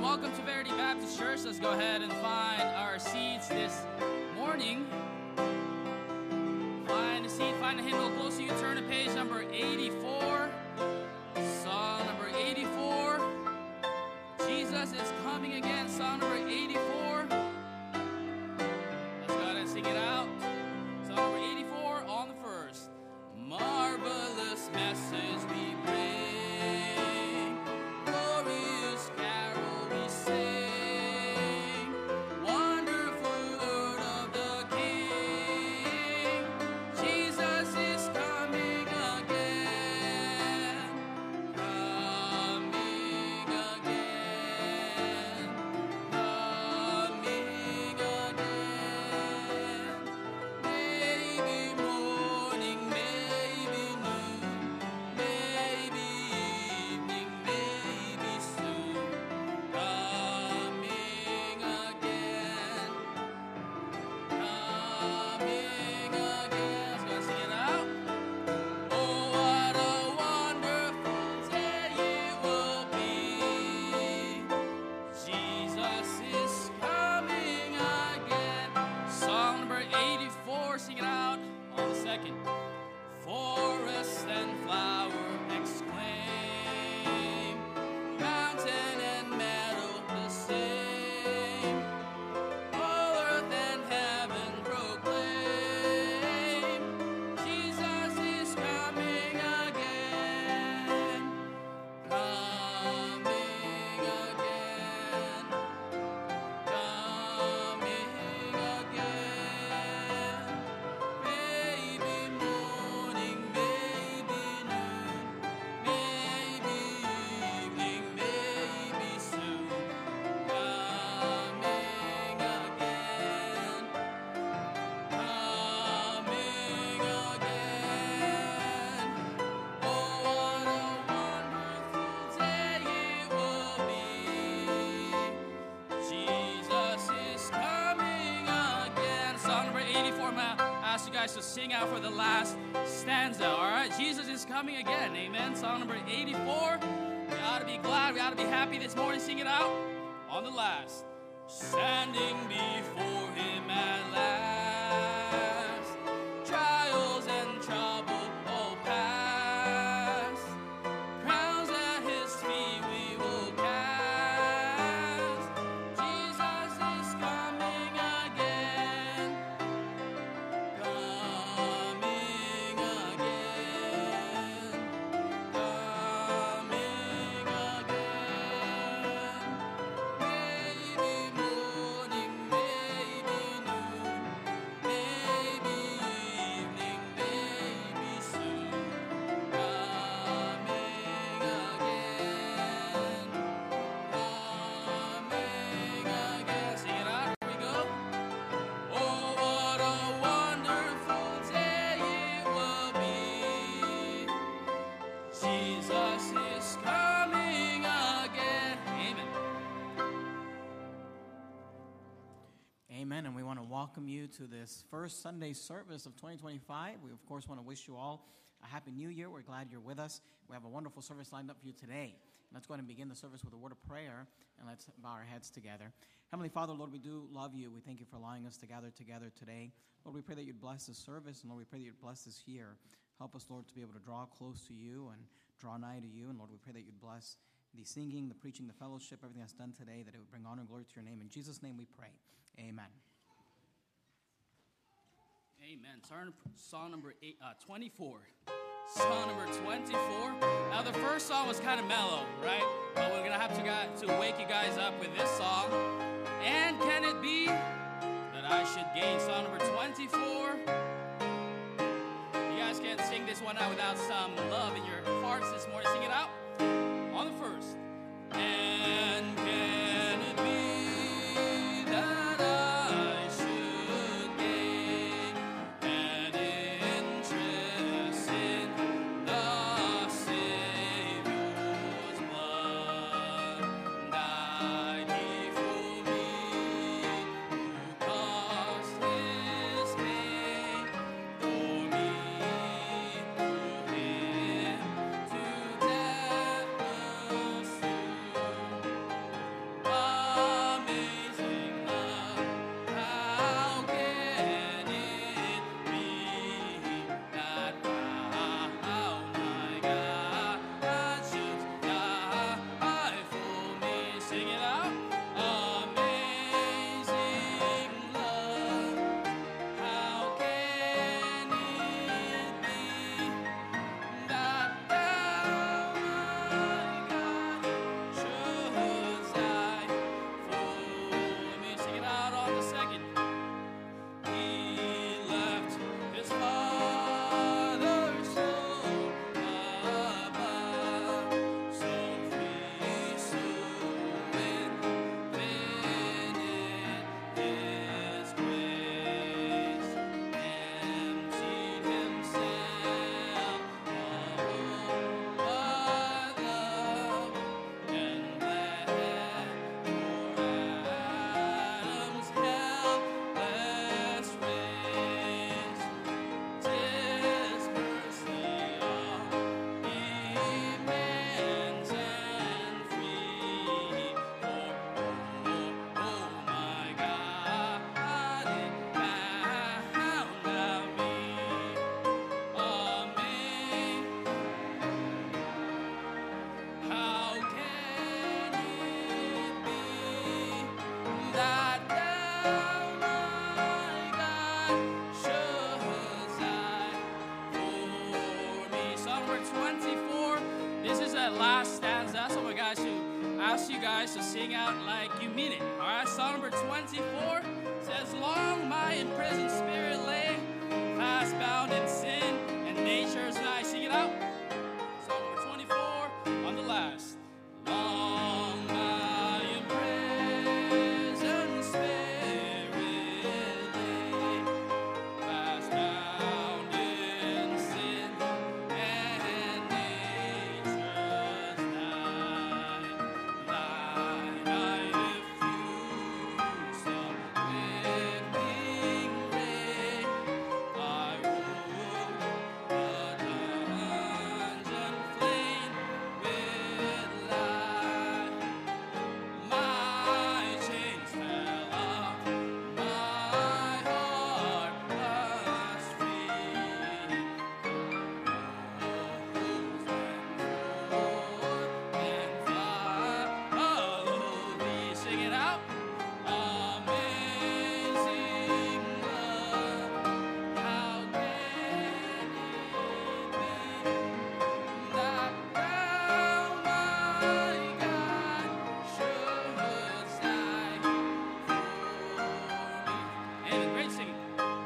welcome to Verity Baptist Church. Let's go ahead and find our seats this morning. Find a seat, find a hymnal close to you. Turn to page number 84. Song number 84. Jesus is coming again. Song number 84. Let's go ahead and sing it out. Song number 84 on the first. Marvelous message we bring. To sing out for the last stanza, all right? Jesus is coming again, amen. Song number 84. We ought to be glad, we ought to be happy this morning. Sing it out on the last. Standing before him at last, trials and trouble all past, crowns at his feet we will cast. Jesus is coming again. Amen, and we want to welcome you to this first Sunday service of 2025. We, of course, want to wish you all a Happy New Year. We're glad you're with us. We have a wonderful service lined up for you today. Let's go ahead and begin the service with a word of prayer, and let's bow our heads together. Heavenly Father, Lord, we do love you. We thank you for allowing us to gather together today. Lord, we pray that you'd bless this service, and Lord, we pray that you'd bless this year. Help us, Lord, to be able to draw close to you and draw nigh to you. And Lord, we pray that you'd bless the singing, the preaching, the fellowship, everything that's done today, that it would bring honor and glory to your name. In Jesus' name we pray. Amen. Amen. Song number 24. Song number 24. Now, the first song was kind of mellow, right? But we're going to have to wake you guys up with this song. And can it be that I should gain? Song number 24. You guys can't sing this one out without some love in your hearts this morning. Sing it out on the first. And can it be that I should gain an interest in the Savior's blood? Died he for me, who caused his pain, for me, through him to death pursued. that last stanza, so we guys to ask you guys to sing out like you mean it. All right, song number 24 says, "Long my imprisoned spirit lay, fast bound in sin, and nature's night." Sing it out. Song number 24 on the last. Long my imprisoned spirit lay, fast bound in sin, and nature's night. Thine eye diffuse some living ray. I rode the dungeon flame with light. My chains fell off, my heart was free. Rose and follow thee. Sing it out. Amazing love, how great it be, that thou, my God, shouldst die for me. Amen. Great singing.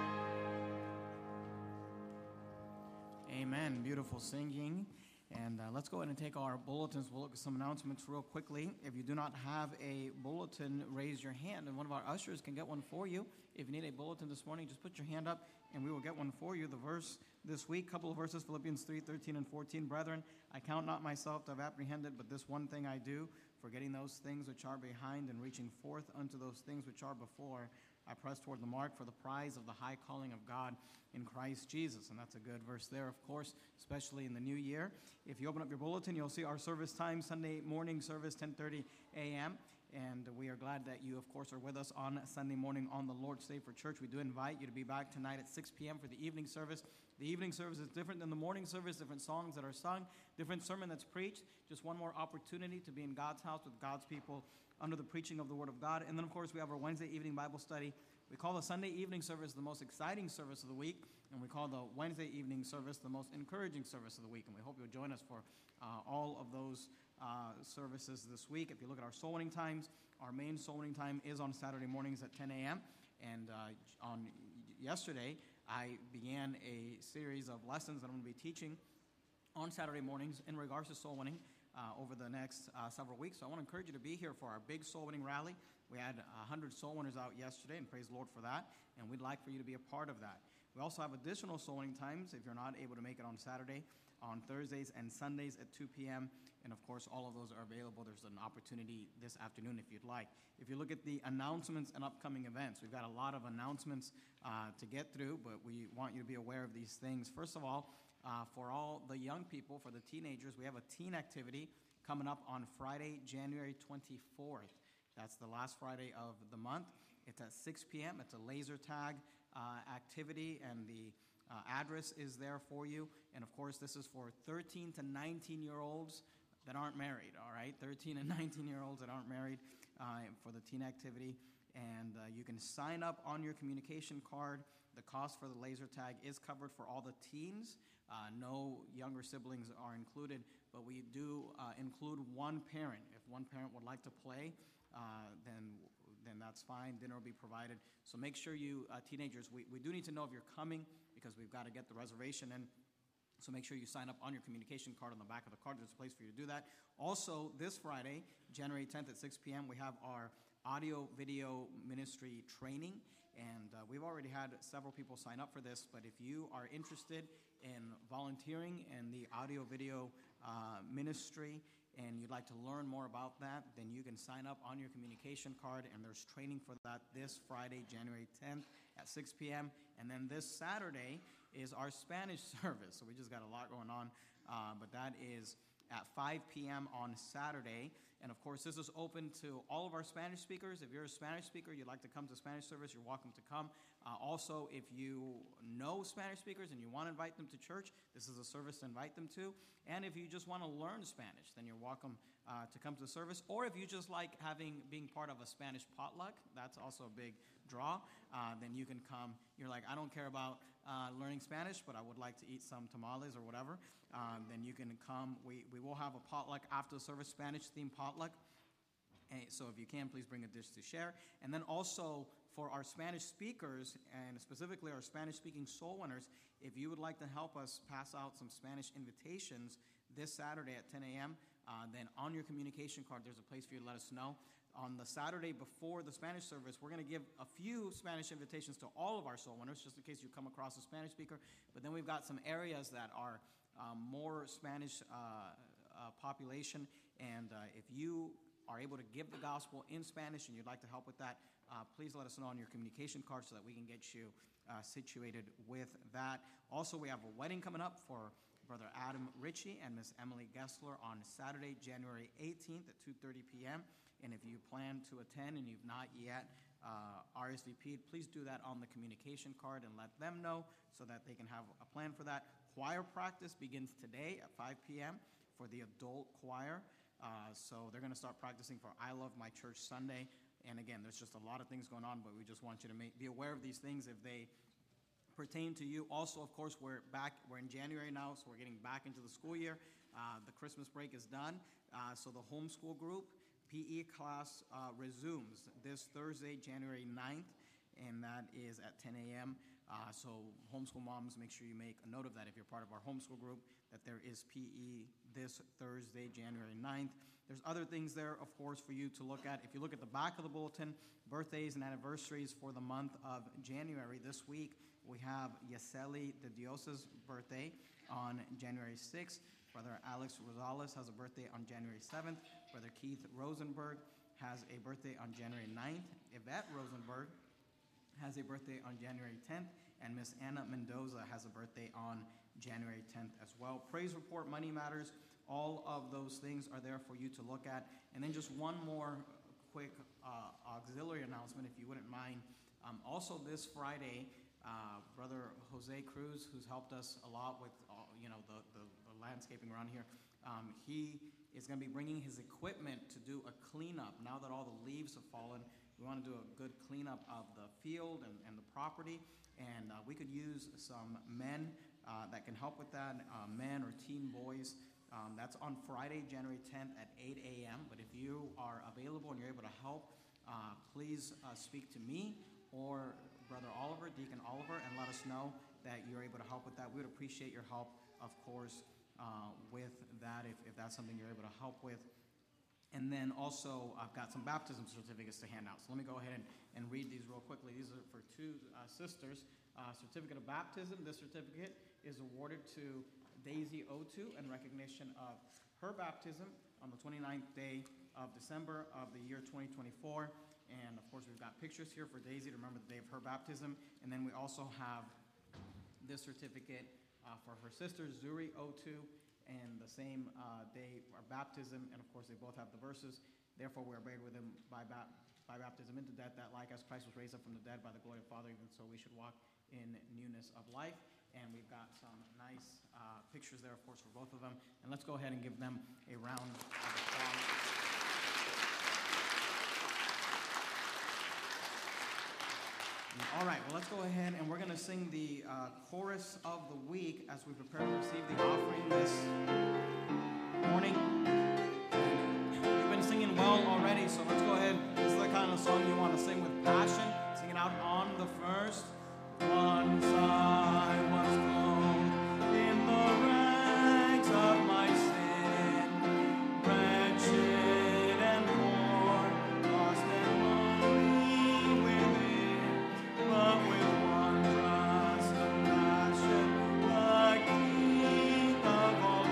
Amen. Beautiful singing. And let's go ahead and take our bulletins. We'll look at some announcements real quickly. If you do not have a bulletin, raise your hand, and one of our ushers can get one for you. If you need a bulletin this morning, just put your hand up, and we will get one for you. The verse this week, couple of verses, Philippians 3:13 and 14. "Brethren, I count not myself to have apprehended, but this one thing I do, forgetting those things which are behind and reaching forth unto those things which are before, I press toward the mark for the prize of the high calling of God in Christ Jesus." And that's a good verse there, of course, especially in the new year. If you open up your bulletin, you'll see our service time, Sunday morning service, 10:30 a.m. And we are glad that you, of course, are with us on Sunday morning on the Lord's Day for church. We do invite you to be back tonight at 6 p.m. for the evening service. The evening service is different than the morning service, different songs that are sung, different sermon that's preached. Just one more opportunity to be in God's house with God's people under the preaching of the Word of God. And then, of course, we have our Wednesday evening Bible study. We call the Sunday evening service the most exciting service of the week, and we call the Wednesday evening service the most encouraging service of the week. And we hope you'll join us for all of those services this week. If you look at our soul winning times, our main soul winning time is on Saturday mornings at 10 a.m. And on yesterday, I began a series of lessons that I'm going to be teaching on Saturday mornings in regards to soul winning over the next several weeks. So I want to encourage you to be here for our big soul winning rally. We had 100 soul winners out yesterday, and praise the Lord for that. And we'd like for you to be a part of that. We also have additional soul winning times if you're not able to make it on Saturday, on Thursdays and Sundays at 2 p.m. And, of course, all of those are available. There's an opportunity this afternoon if you'd like. If you look at the announcements and upcoming events, we've got a lot of announcements to get through, but we want you to be aware of these things. First of all, for all the young people, for the teenagers, we have a teen activity coming up on Friday, January 24th. That's the last Friday of the month. It's at 6 p.m. It's a laser tag activity, and the address is there for you. And, of course, this is for 13 to 19-year-olds that aren't married, all right? 13 and 19-year-olds that aren't married for the teen activity. And you can sign up on your communication card. The cost for the laser tag is covered for all the teens. No younger siblings are included, but we do include one parent. If one parent would like to play, then that's fine. Dinner will be provided. So make sure you, teenagers, we do need to know if you're coming because we've got to get the reservation in. So make sure you sign up on your communication card on the back of the card. There's a place for you to do that. Also, this Friday, January 10th at 6 p.m., we have our audio-video ministry training. And we've already had several people sign up for this. But if you are interested in volunteering in the audio-video ministry and you'd like to learn more about that, then you can sign up on your communication card. And there's training for that this Friday, January 10th at 6 p.m. And then this Saturday is our Spanish service. So we just got a lot going on. But that is at 5 p.m. on Saturday. And, of course, this is open to all of our Spanish speakers. If you're a Spanish speaker, you'd like to come to Spanish service, you're welcome to come. Also, if you know Spanish speakers and you want to invite them to church, this is a service to invite them to. And if you just want to learn Spanish, then you're welcome to come to the service. Or if you just like being part of a Spanish potluck, that's also a big draw, then you can come. You're like, I don't care about learning Spanish, but I would like to eat some tamales or whatever, then you can come. We will have a potluck after the service, Spanish-themed potluck. So if you can, please bring a dish to share. And then also for our Spanish speakers, and specifically our Spanish-speaking soul winners, if you would like to help us pass out some Spanish invitations this Saturday at 10 a.m., then on your communication card, there's a place for you to let us know. On the Saturday before the Spanish service, we're going to give a few Spanish invitations to all of our soul winners, just in case you come across a Spanish speaker. But then we've got some areas that are more Spanish population, and if you are able to give the gospel in Spanish and you'd like to help with that, please let us know on your communication card so that we can get you situated with that. Also, we have a wedding coming up for Brother Adam Ritchie and Miss Emily Gessler on Saturday, January 18th at 2:30 p.m. And if you plan to attend and you've not yet RSVP'd, please do that on the communication card and let them know so that they can have a plan for that. Choir practice begins today at 5 p.m. for the adult choir. So they're going to start practicing for I Love My Church Sunday. And again, there's just a lot of things going on, but we just want you to be aware of these things if they pertain to you. Also, of course, we're in January now, so we're getting back into the school year. The Christmas break is done. So the homeschool group PE class resumes this Thursday, January 9th, and that is at 10 a.m. So homeschool moms, make sure you make a note of that if you're part of our homeschool group, that there is PE this Thursday, January 9th. There's other things there, of course, for you to look at. If you look at the back of the bulletin, birthdays and anniversaries for the month of January. This week, we have Yeseli de Dios's birthday on January 6th. Brother Alex Rosales has a birthday on January 7th. Brother Keith Rosenberg has a birthday on January 9th. Yvette Rosenberg has a birthday on January 10th. And Miss Anna Mendoza has a birthday on January 10th as well. Praise report, money matters. All of those things are there for you to look at. And then just one more quick auxiliary announcement, if you wouldn't mind. Also this Friday, Brother Jose Cruz, who's helped us a lot with the landscaping around here, he is going to be bringing his equipment to do a cleanup. Now that all the leaves have fallen, we want to do a good cleanup of the field and the property. And we could use some men that can help with that, men or teen boys. That's on Friday, January 10th at 8 a.m. But if you are available and you're able to help, please speak to me or Brother Oliver, Deacon Oliver, and let us know that you're able to help with that. We would appreciate your help, of course, with that if that's something you're able to help with. And then also, I've got some baptism certificates to hand out. So let me go ahead and read these real quickly. These are for two sisters. Certificate of baptism. This certificate is awarded to Daisy Otu in recognition of her baptism on the 29th day of December of the year 2024. And of course, we've got pictures here for Daisy to remember the day of her baptism. And then we also have this certificate for her sister, Zuri Otu, and the same day of baptism. And of course, they both have the verses. Therefore, we are buried with him by baptism into death, that like as Christ was raised up from the dead by the glory of the Father, even so we should walk in newness of life. And we've got some nice pictures there, of course, for both of them. And let's go ahead and give them a round of applause. All right, well, let's go ahead and we're going to sing the chorus of the week as we prepare to receive the offering this morning. We've been singing well already, so let's go ahead. This is the kind of song you want to sing with passion. Sing it out on the first. Once I was clothed in the rags of my sin, wretched and poor, lost and lonely within, but with wondrous compassion, the King of all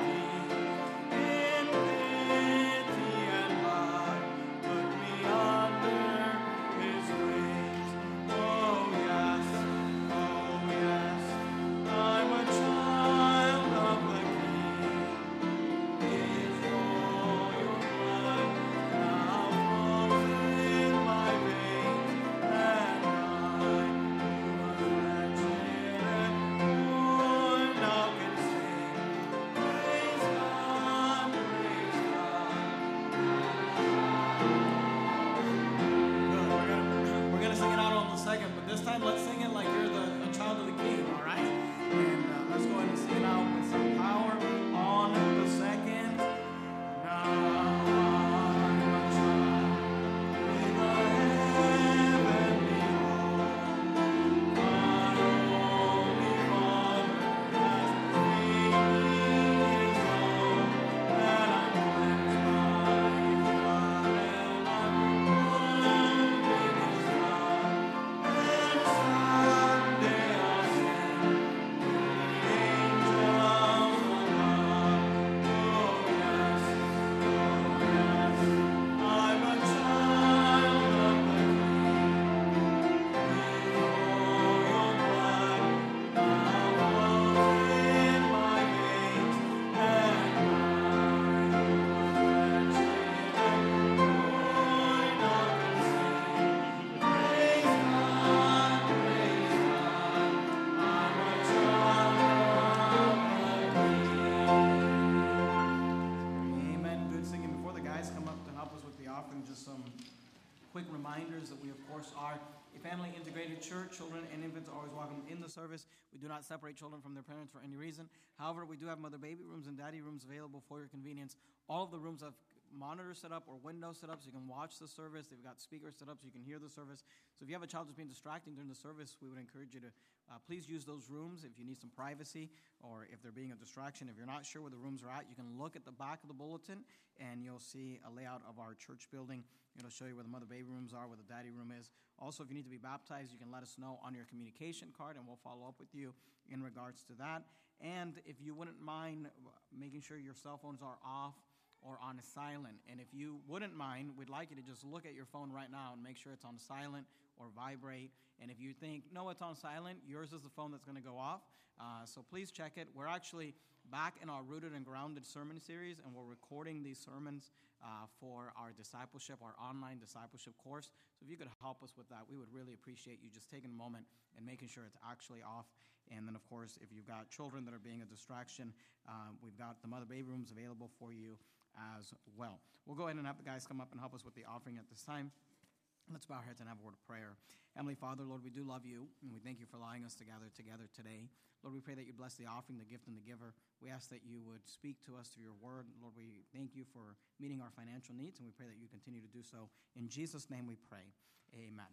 just some quick reminders that we, of course, are a family integrated church. Children and infants are always welcome in the service. We do not separate children from their parents for any reason. However, we do have mother baby rooms and daddy rooms available for your convenience. All of the rooms have monitors set up or windows set up so you can watch the service. They've got speakers set up so you can hear the service. So if you have a child who's being distracting during the service, we would encourage you to please use those rooms if you need some privacy or if they're being a distraction. If you're not sure where the rooms are at, you can look at the back of the bulletin and you'll see a layout of our church building. It'll show you where the mother baby rooms are, where the daddy room is. Also, if you need to be baptized, you can let us know on your communication card and we'll follow up with you in regards to that. And if you wouldn't mind making sure your cell phones are off or on silent. And if you wouldn't mind, we'd like you to just look at your phone right now and make sure it's on silent or vibrate. And if you think, no, it's on silent, yours is the phone that's going to go off. So please check it. We're actually back in our Rooted and Grounded sermon series, and we're recording these sermons for our discipleship, our online discipleship course. So if you could help us with that, we would really appreciate you just taking a moment and making sure it's actually off. And then, of course, if you've got children that are being a distraction, we've got the mother baby rooms available for you as well. We'll go ahead and have the guys come up and help us with the offering at this time. Let's bow our heads and have a word of prayer. Heavenly Father, Lord, we do love you, and we thank you for allowing us to gather together today. Lord, we pray that you bless the offering, the gift, and the giver. We ask that you would speak to us through your word. Lord, we thank you for meeting our financial needs, and we pray that you continue to do so. In Jesus' name we pray. Amen.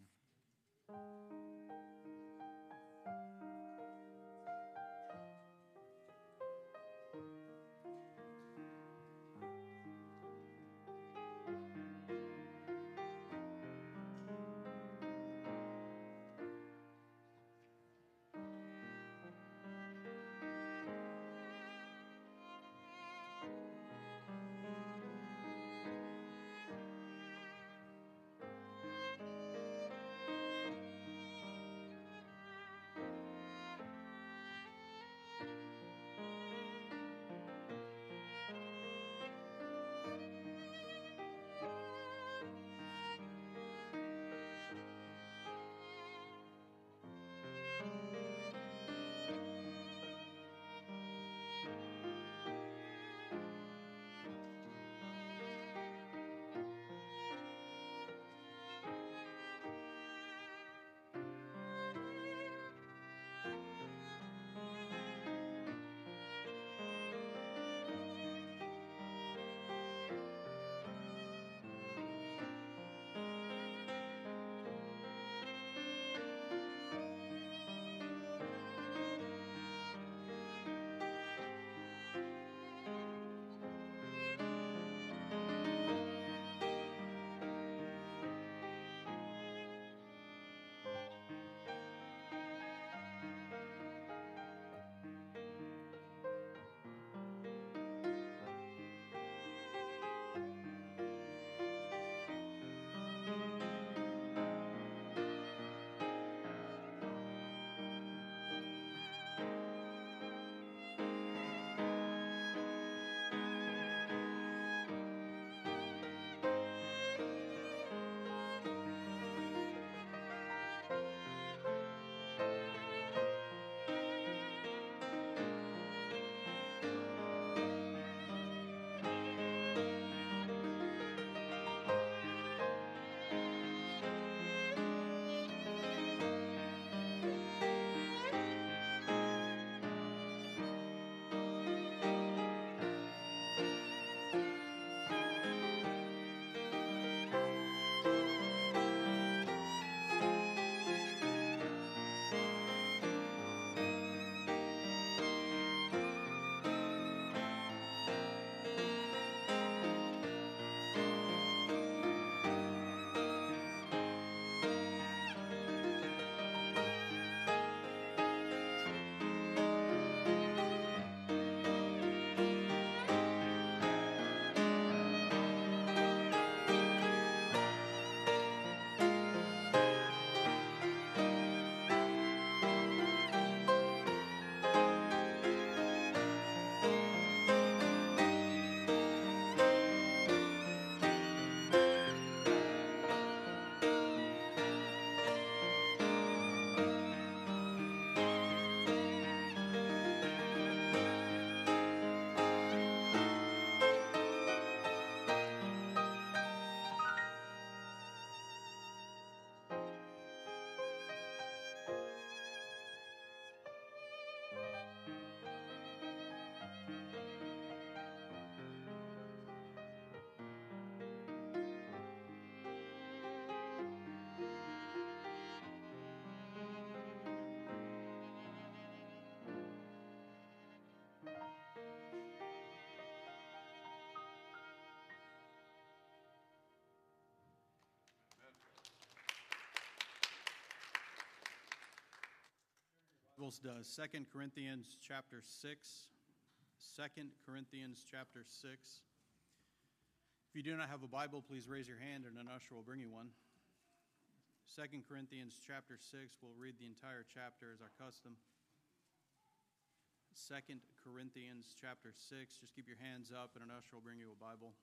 Bibles does. 2 Corinthians chapter 6. 2 Corinthians chapter 6. If you do not have a Bible, please raise your hand and an usher will bring you one. 2 Corinthians chapter 6, we'll read the entire chapter as our custom. 2 Corinthians chapter 6, just keep your hands up and an usher will bring you a Bible.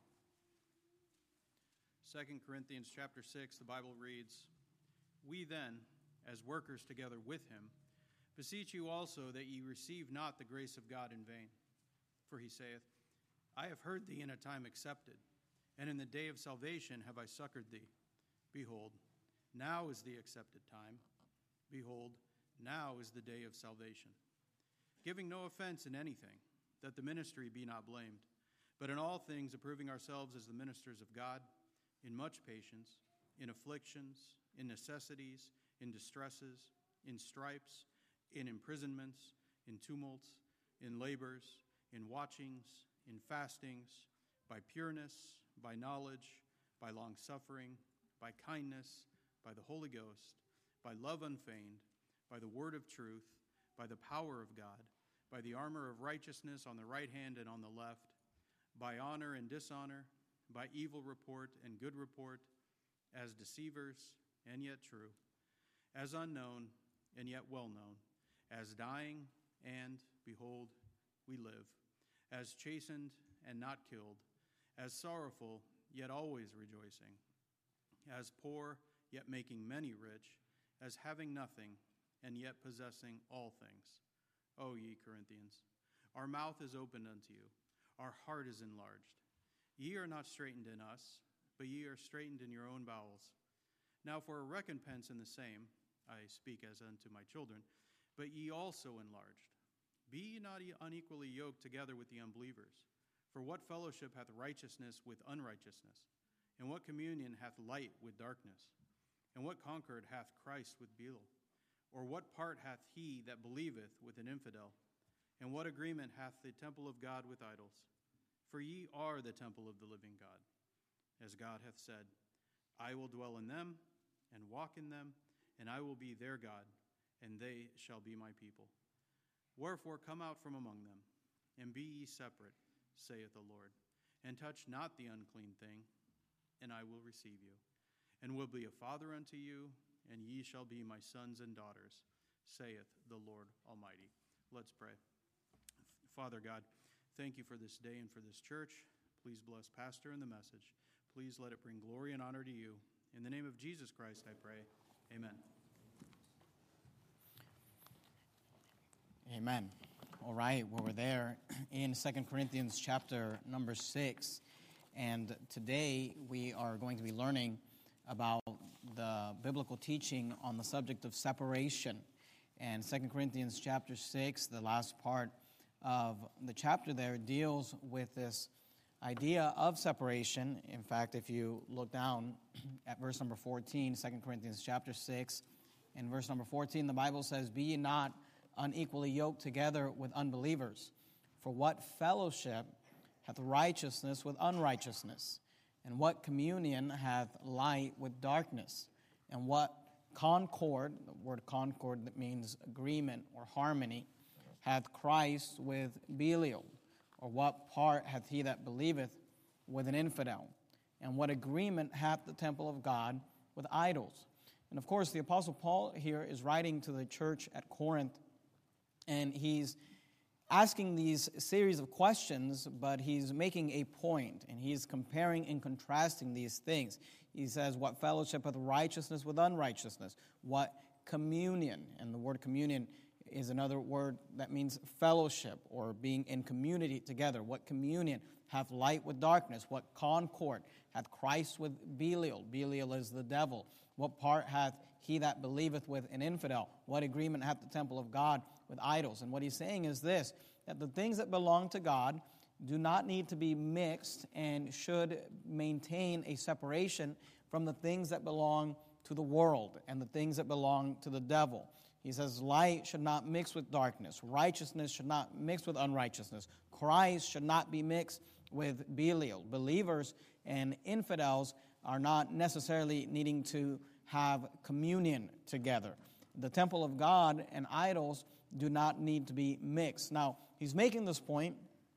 2 Corinthians chapter 6, the Bible reads, "We then, as workers together with him, beseech you also that ye receive not the grace of God in vain. For he saith, I have heard thee in a time accepted, and in the day of salvation have I succored thee. Behold, now is the accepted time. Behold, now is the day of salvation. Giving no offense in anything, that the ministry be not blamed, but in all things approving ourselves as the ministers of God, in much patience, in afflictions, in necessities, in distresses, in stripes, in imprisonments, in tumults, in labors, in watchings, in fastings, by pureness, by knowledge, by longsuffering, by kindness, by the Holy Ghost, by love unfeigned, by the word of truth, by the power of God, by the armor of righteousness on the right hand and on the left, by honor and dishonor, by evil report and good report, as deceivers and yet true, as unknown and yet well known, as dying and, behold, we live, as chastened and not killed, as sorrowful yet always rejoicing, as poor yet making many rich, as having nothing and yet possessing all things. O ye Corinthians, our mouth is opened unto you, our heart is enlarged. Ye are not straitened in us, but ye are straitened in your own bowels. Now for a recompense in the same, I speak as unto my children, but ye also enlarged. Be ye not unequally yoked together with the unbelievers. For what fellowship hath righteousness with unrighteousness? And what communion hath light with darkness? And what concord hath Christ with Belial? Or what part hath he that believeth with an infidel? And what agreement hath the temple of God with idols? For ye are the temple of the living God. As God hath said, I will dwell in them and walk in them, and I will be their God, and they shall be my people. Wherefore come out from among them, and be ye separate, saith the Lord, and touch not the unclean thing, and I will receive you, and will be a father unto you, and ye shall be my sons and daughters, saith the Lord Almighty." Let's pray. Father God, thank you for this day and for this church. Please bless Pastor and the message. Please let it bring glory and honor to you. In the name of Jesus Christ, I pray. Amen. Amen. All right, well, we're there in 2 Corinthians chapter number 6, and today we are going to be learning about the biblical teaching on the subject of separation. And 2 Corinthians chapter 6, the last part of the chapter there, deals with this idea of separation. In fact, if you look down at verse number 14, 2 Corinthians chapter 6, in verse number 14, the Bible says, "Be ye not unequally yoked together with unbelievers. For what fellowship hath righteousness with unrighteousness? And what communion hath light with darkness? And what concord," the word concord that means agreement or harmony, "hath Christ with Belial? Or what part hath he that believeth with an infidel? And what agreement hath the temple of God with idols?" And of course, the Apostle Paul here is writing to the church at Corinth, and he's asking these series of questions, but he's making a point, and he's comparing and contrasting these things. He says, what fellowship hath righteousness with unrighteousness? What communion? And the word communion is another word that means fellowship or being in community together. What communion hath light with darkness? What concord hath Christ with Belial? Belial is the devil. What part hath he that believeth with an infidel? What agreement hath the temple of God with idols? And what he's saying is this, that the things that belong to God do not need to be mixed and should maintain a separation from the things that belong to the world and the things that belong to the devil. He says light should not mix with darkness. Righteousness should not mix with unrighteousness. Christ should not be mixed with Belial. Believers and infidels are not necessarily needing to have communion together. The temple of God and idols do not need to be mixed. Now, he's making this point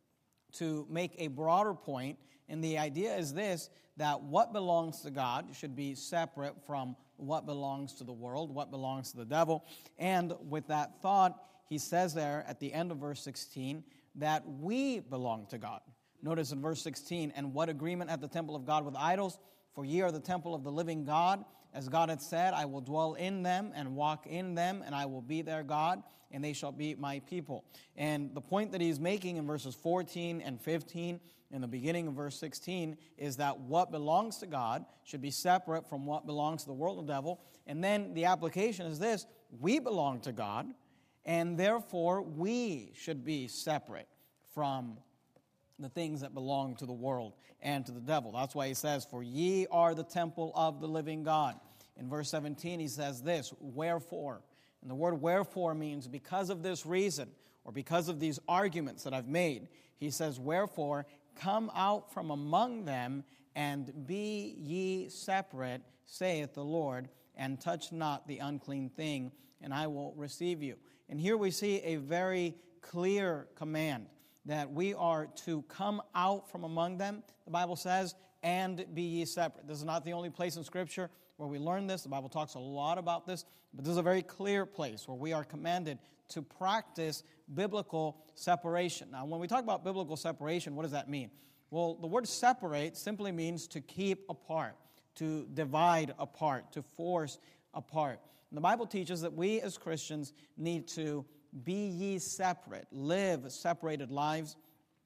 to make a broader point, and the idea is this, that what belongs to God should be separate from what belongs to the world, what belongs to the devil. And with that thought, he says there at the end of verse 16 that we belong to God. Notice in verse 16, and what agreement hath the temple of God with idols? For ye are the temple of the living God. As God hath said, I will dwell in them and walk in them, and I will be their God, and they shall be my people. And the point that he's making in verses 14 and 15, in the beginning of verse 16, is that what belongs to God should be separate from what belongs to the world and the devil. And then the application is this: we belong to God, and therefore we should be separate from the things that belong to the world and to the devil. That's why he says, for ye are the temple of the living God. In verse 17, he says this, wherefore. And the word wherefore means because of this reason, or because of these arguments that I've made. He says, wherefore, come out from among them, and be ye separate, saith the Lord, and touch not the unclean thing, and I will receive you. And here we see a very clear command, that we are to come out from among them, the Bible says, and be ye separate. This is not the only place in Scripture where we learn this. The Bible talks a lot about this, but this is a very clear place where we are commanded to practice biblical separation. Now, when we talk about biblical separation, what does that mean? Well, the word separate simply means to keep apart, to divide apart, to force apart. And the Bible teaches that we as Christians need to be ye separate, live separated lives.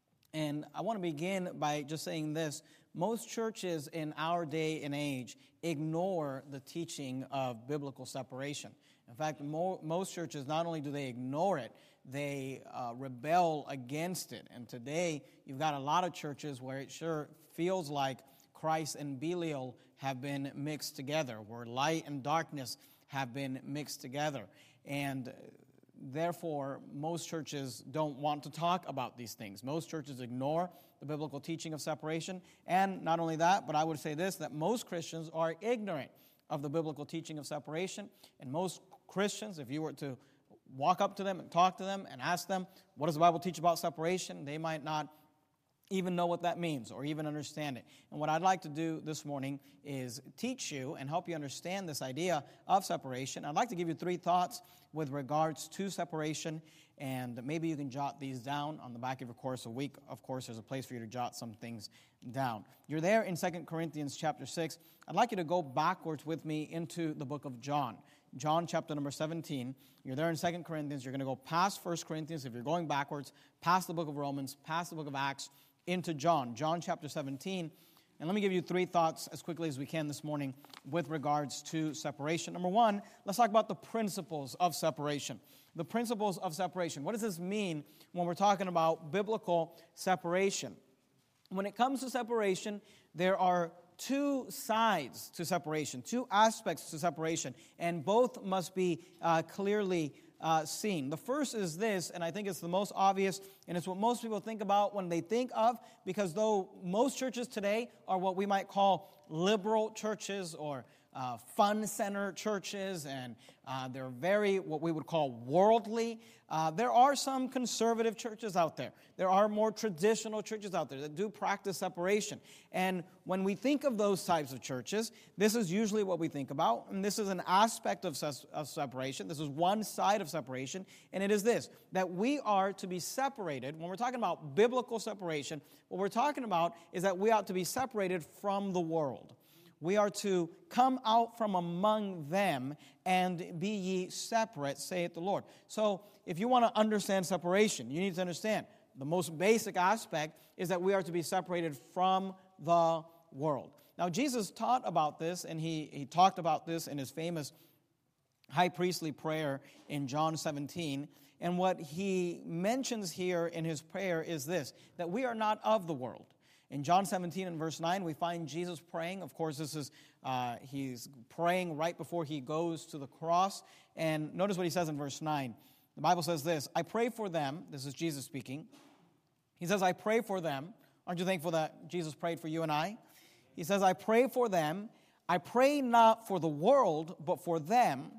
And I want to begin by just saying this. Most churches in our day and age ignore the teaching of biblical separation. In fact, most churches, not only do they ignore it, they rebel against it. And today, you've got a lot of churches where it sure feels like Christ and Belial have been mixed together, where light and darkness have been mixed together. And therefore, most churches don't want to talk about these things. Most churches ignore the biblical teaching of separation. And not only that, but I would say this, that most Christians are ignorant of the biblical teaching of separation. And most Christians, if you were to walk up to them and talk to them and ask them, what does the Bible teach about separation? They might not even know what that means or even understand it. And what I'd like to do this morning is teach you and help you understand this idea of separation. I'd like to give you 3 thoughts with regards to separation, and maybe you can jot these down on the back of your course a week. Of course, there's a place for you to jot some things down. You're there in 2 Corinthians chapter 6. I'd like you to go backwards with me into the book of John. John chapter number 17. You're there in 2 Corinthians. You're going to go past 1 Corinthians if you're going backwards, past the book of Romans, past the book of Acts, into John chapter 17. And let me give you 3 thoughts as quickly as we can this morning with regards to separation. Number 1, let's talk about the principles of separation. The principles of separation. What does this mean when we're talking about biblical separation? When it comes to separation, there are 2 sides to separation, 2 aspects to separation, and both must be clearly seen. The first is this, and I think it's the most obvious, and it's what most people think about when they think of, because though most churches today are what we might call liberal churches or fun center churches, and they're very what we would call worldly, there are some conservative churches out there. There are more traditional churches out there that do practice separation. And when we think of those types of churches, this is usually what we think about, and this is an aspect of separation. This is one side of separation, and it is this, that we are to be separated. When we're talking about biblical separation, what we're talking about is that we ought to be separated from the world. We are to come out from among them and be ye separate, saith the Lord. So if you want to understand separation, you need to understand the most basic aspect is that we are to be separated from the world. Now, Jesus taught about this, and he talked about this in his famous high priestly prayer in John 17. And what he mentions here in his prayer is this, that we are not of the world. In John 17 and verse 9, we find Jesus praying. Of course, this is he's praying right before he goes to the cross. And notice what he says in verse 9. The Bible says this, I pray for them. This is Jesus speaking. He says, I pray for them. Aren't you thankful that Jesus prayed for you and I? He says, I pray for them. I pray not for the world, but for them.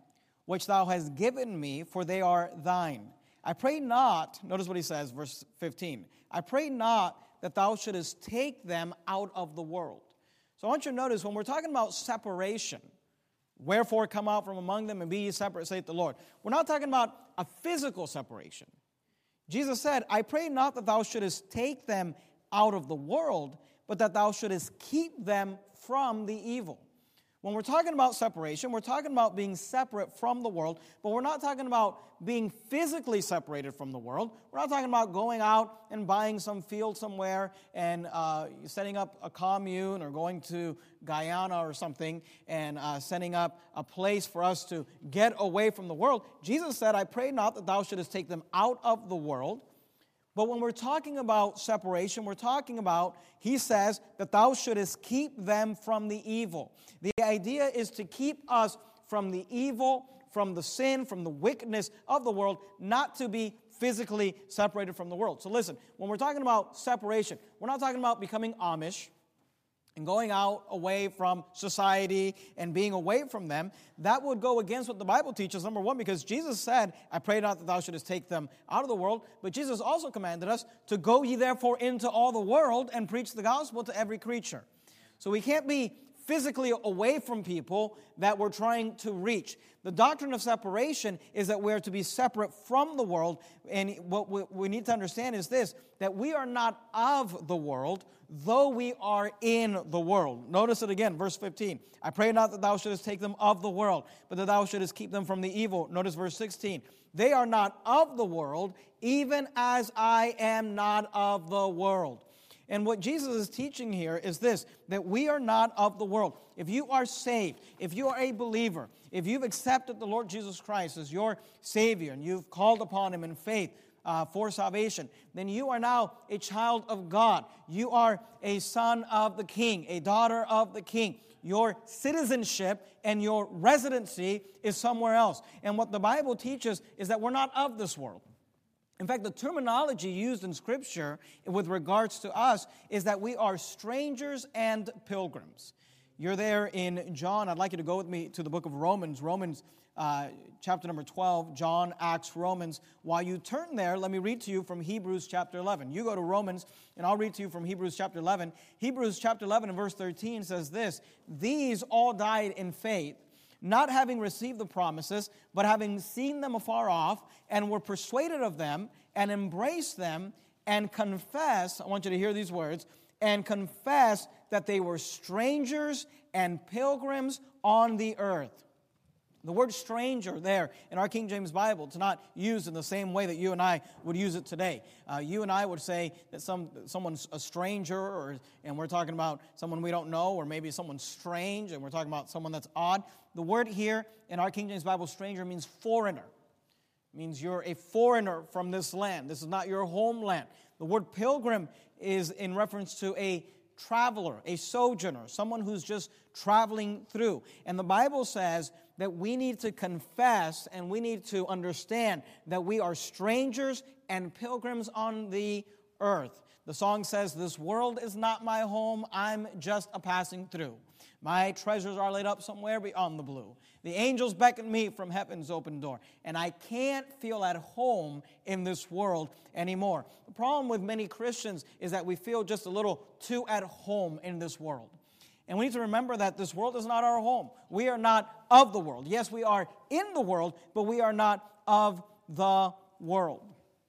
which thou hast given me, for they are thine. I pray not, notice what he says, verse 15. I pray not that thou shouldest take them out of the world. So I want you to notice, when we're talking about separation, wherefore come out from among them and be ye separate, saith the Lord. We're not talking about a physical separation. Jesus said, I pray not that thou shouldest take them out of the world, but that thou shouldest keep them from the evil. When we're talking about separation, we're talking about being separate from the world, but we're not talking about being physically separated from the world. We're not talking about going out and buying some field somewhere and setting up a commune, or going to Guyana or something and setting up a place for us to get away from the world. Jesus said, I pray not that thou shouldest take them out of the world. But when we're talking about separation, we're talking about, he says, that thou shouldest keep them from the evil. The idea is to keep us from the evil, from the sin, from the wickedness of the world, not to be physically separated from the world. So listen, when we're talking about separation, we're not talking about becoming Amish and going out away from society and being away from them. That would go against what the Bible teaches, number one, because Jesus said, I pray not that thou shouldest take them out of the world, but Jesus also commanded us to go ye therefore into all the world and preach the gospel to every creature. So we can't be physically away from people that we're trying to reach. The doctrine of separation is that we're to be separate from the world, and what we need to understand is this, that we are not of the world, though we are in the world. Notice it again, verse 15. I pray not that thou shouldest take them of the world, but that thou shouldest keep them from the evil. Notice verse 16. They are not of the world, even as I am not of the world. And what Jesus is teaching here is this, that we are not of the world. If you are saved, if you are a believer, if you've accepted the Lord Jesus Christ as your Savior, and you've called upon Him in faith for salvation, then you are now a child of God. You are a son of the King, a daughter of the King. Your citizenship and your residency is somewhere else. And what the Bible teaches is that we're not of this world. In fact, the terminology used in Scripture with regards to us is that we are strangers and pilgrims. You're there in John. I'd like you to go with me to the book of Romans. Romans chapter number 12, John, Acts, Romans. While you turn there, let me read to you from Hebrews chapter 11. You go to Romans, and I'll read to you from Hebrews chapter 11. Hebrews chapter 11 and verse 13 says this, These all died in faith, not having received the promises, but having seen them afar off, and were persuaded of them, and embraced them, and confess, I want you to hear these words, and confess that they were strangers and pilgrims on the earth. The word stranger there in our King James Bible, it's not used in the same way that you and I would use it today. You and I would say that someone's a stranger, and we're talking about someone we don't know, or maybe someone's strange, and we're talking about someone that's odd. The word here in our King James Bible, stranger, means foreigner. It means you're a foreigner from this land. This is not your homeland. The word pilgrim is in reference to a traveler, a sojourner, someone who's just traveling through. And the Bible says that we need to confess and we need to understand that we are strangers and pilgrims on the earth. The song says, this world is not my home, I'm just a passing through. My treasures are laid up somewhere beyond the blue. The angels beckon me from heaven's open door, and I can't feel at home in this world anymore. The problem with many Christians is that we feel just a little too at home in this world. And we need to remember that this world is not our home. We are not of the world. Yes, we are in the world, but we are not of the world.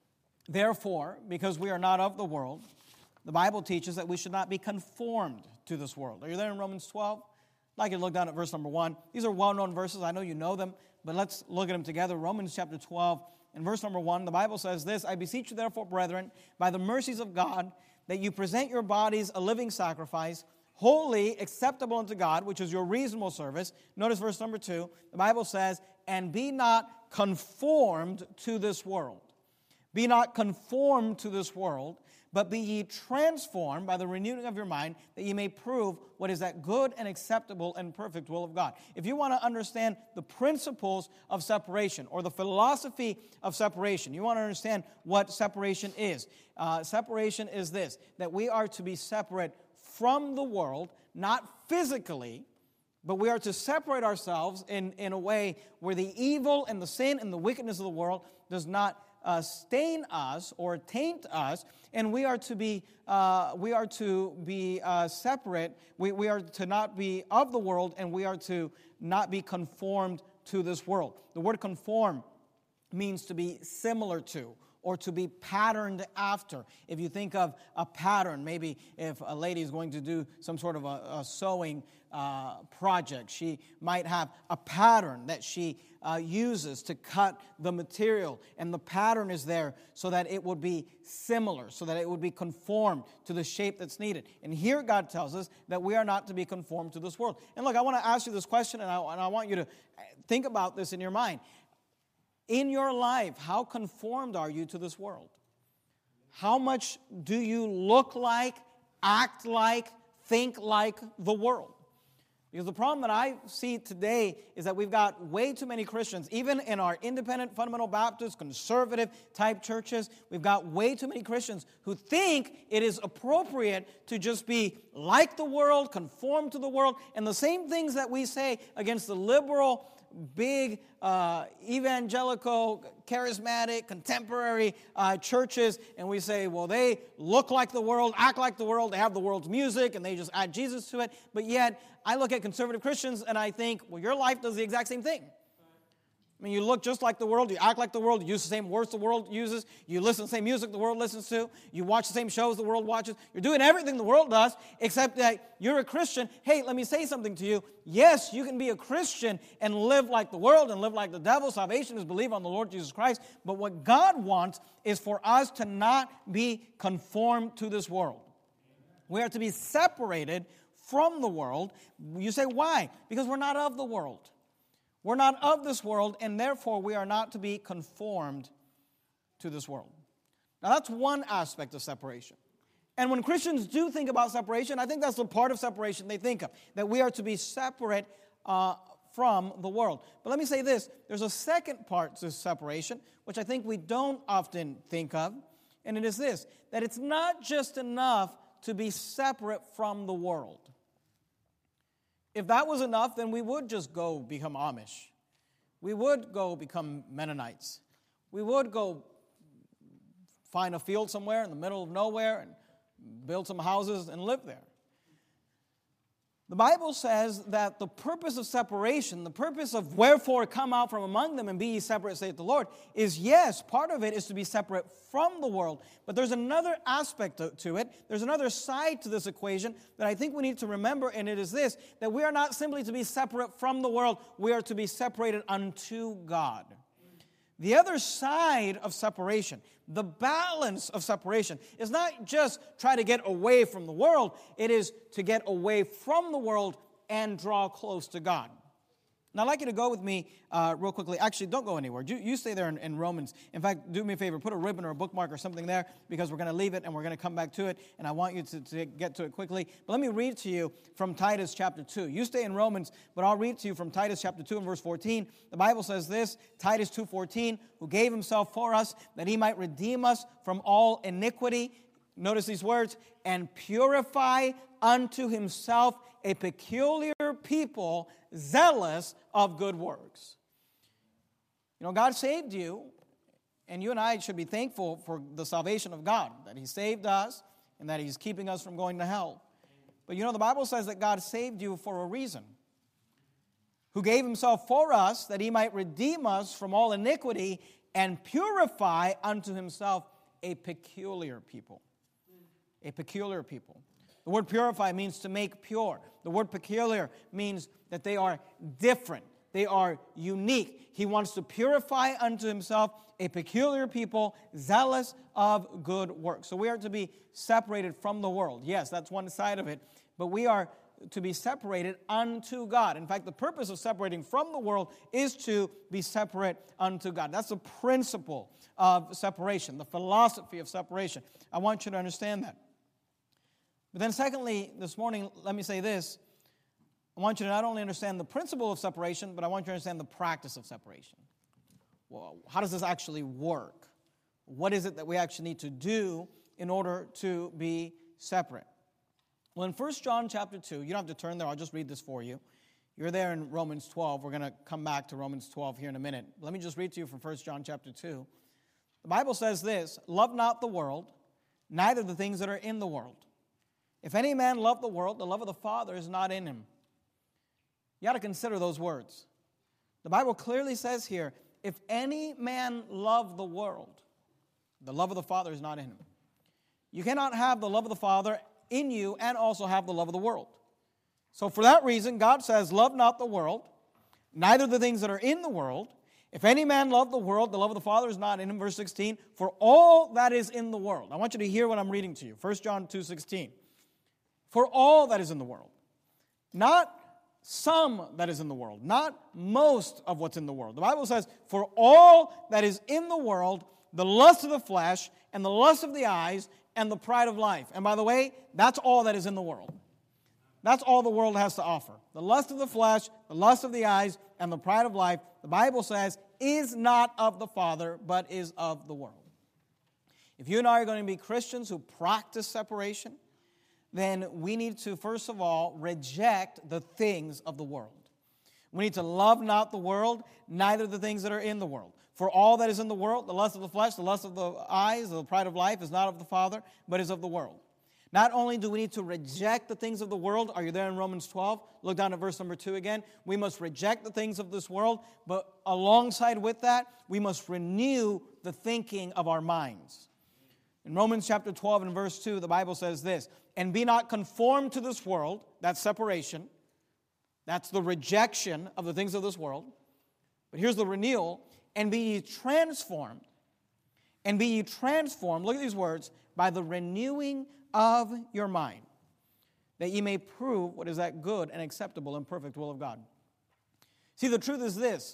Therefore, because we are not of the world, the Bible teaches that we should not be conformed to this world. Are you there in Romans 12? I'd like you to look down at verse number 1. These are well-known verses. I know you know them, but let's look at them together. Romans chapter 12 and verse number 1, the Bible says this, I beseech you therefore, brethren, by the mercies of God, that you present your bodies a living sacrifice, holy, acceptable unto God, which is your reasonable service. Notice verse number 2. The Bible says, and be not conformed to this world. Be not conformed to this world, but be ye transformed by the renewing of your mind, that ye may prove what is that good and acceptable and perfect will of God. If you want to understand the principles of separation or the philosophy of separation, you want to understand what separation is. Separation is this, that we are to be separate from the world, not physically, But we are to separate ourselves in a way where the evil and the sin and the wickedness of the world does not stain us or taint us, and we are to be separate. We are to not be of the world, and we are to not be conformed to this world. The word conform means to be similar to, or to be patterned after. If you think of a pattern, maybe if a lady is going to do some sort of a sewing project, she might have a pattern that she uses to cut the material, and the pattern is there so that it would be similar, so that it would be conformed to the shape that's needed. And here God tells us that we are not to be conformed to this world. And look, I want to ask you this question, and I want you to think about this in your mind. In your life, how conformed are you to this world? How much do you look like, act like, think like the world? Because the problem that I see today is that we've got way too many Christians, even in our independent, fundamental Baptist, conservative type churches, we've got way too many Christians who think it is appropriate to just be like the world, conform to the world, and the same things that we say against the liberal, big, evangelical, charismatic, contemporary churches, and we say, well, they look like the world, act like the world, they have the world's music, and they just add Jesus to it. But yet, I look at conservative Christians, and I think, well, your life does the exact same thing. I mean, you look just like the world, you act like the world, you use the same words the world uses, you listen to the same music the world listens to, you watch the same shows the world watches. You're doing everything the world does, except that you're a Christian. Hey, let me say something to you. Yes, you can be a Christian and live like the world and live like the devil. Salvation is believe on the Lord Jesus Christ. But what God wants is for us to not be conformed to this world. We are to be separated from the world. You say, why? Because we're not of the world. We're not of this world, and therefore we are not to be conformed to this world. Now, that's one aspect of separation. And when Christians do think about separation, I think that's the part of separation they think of, that we are to be separate from the world. But let me say this, there's a second part to separation, which I think we don't often think of, and it is this, that it's not just enough to be separate from the world. If that was enough, then we would just go become Amish. We would go become Mennonites. We would go find a field somewhere in the middle of nowhere and build some houses and live there. The Bible says that the purpose of separation, the purpose of wherefore come out from among them and be ye separate, saith the Lord, is yes, part of it is to be separate from the world. But there's another aspect to it. There's another side to this equation that I think we need to remember, and it is this, that we are not simply to be separate from the world, we are to be separated unto God. The other side of separation, the balance of separation, is not just try to get away from the world. It is to get away from the world and draw close to God. Now, I'd like you to go with me real quickly. Actually, don't go anywhere. You stay there in Romans. In fact, do me a favor. Put a ribbon or a bookmark or something there because we're going to leave it and we're going to come back to it. And I want you to get to it quickly. But let me read to you from Titus chapter 2. You stay in Romans, but I'll read to you from Titus chapter 2 and verse 14. The Bible says this, Titus 2:14, who gave himself for us that he might redeem us from all iniquity. Notice these words, and purify unto himself a peculiar people, zealous of good works. You know, God saved you, and you and I should be thankful for the salvation of God, that he saved us and that he's keeping us from going to hell. But you know, the Bible says that God saved you for a reason. Who gave himself for us that he might redeem us from all iniquity and purify unto himself a peculiar people. A peculiar people. The word purify means to make pure. The word peculiar means that they are different. They are unique. He wants to purify unto himself a peculiar people, zealous of good works. So we are to be separated from the world. Yes, that's one side of it. But we are to be separated unto God. In fact, the purpose of separating from the world is to be separate unto God. That's the principle of separation, the philosophy of separation. I want you to understand that. But then secondly, this morning, let me say this. I want you to not only understand the principle of separation, but I want you to understand the practice of separation. Well, how does this actually work? What is it that we actually need to do in order to be separate? Well, in 1 John chapter 2, you don't have to turn there, I'll just read this for you. You're there in Romans 12. We're going to come back to Romans 12 here in a minute. Let me just read to you from 1 John chapter 2. The Bible says this, love not the world, neither the things that are in the world. If any man love the world, the love of the Father is not in him. You got to consider those words. The Bible clearly says here, if any man love the world, the love of the Father is not in him. You cannot have the love of the Father in you and also have the love of the world. So for that reason, God says, love not the world, neither the things that are in the world. If any man love the world, the love of the Father is not in him. Verse 16, for all that is in the world. I want you to hear what I'm reading to you. 1 John 2:16. For all that is in the world. Not some that is in the world. Not most of what's in the world. The Bible says, for all that is in the world, the lust of the flesh and the lust of the eyes and the pride of life. And by the way, that's all that is in the world. That's all the world has to offer. The lust of the flesh, the lust of the eyes, and the pride of life, the Bible says, is not of the Father, but is of the world. If you and I are going to be Christians who practice separation, then we need to, first of all, reject the things of the world. We need to love not the world, neither the things that are in the world. For all that is in the world, the lust of the flesh, the lust of the eyes, the pride of life, is not of the Father, but is of the world. Not only do we need to reject the things of the world, are you there in Romans 12? Look down at verse number 2 again. We must reject the things of this world, but alongside with that, we must renew the thinking of our minds. In Romans chapter 12 and verse 2, the Bible says this, and be not conformed to this world, that's separation, that's the rejection of the things of this world. But here's the renewal, and be ye transformed. And be ye transformed, look at these words, by the renewing of your mind, that ye may prove what is that good and acceptable and perfect will of God. See, the truth is this,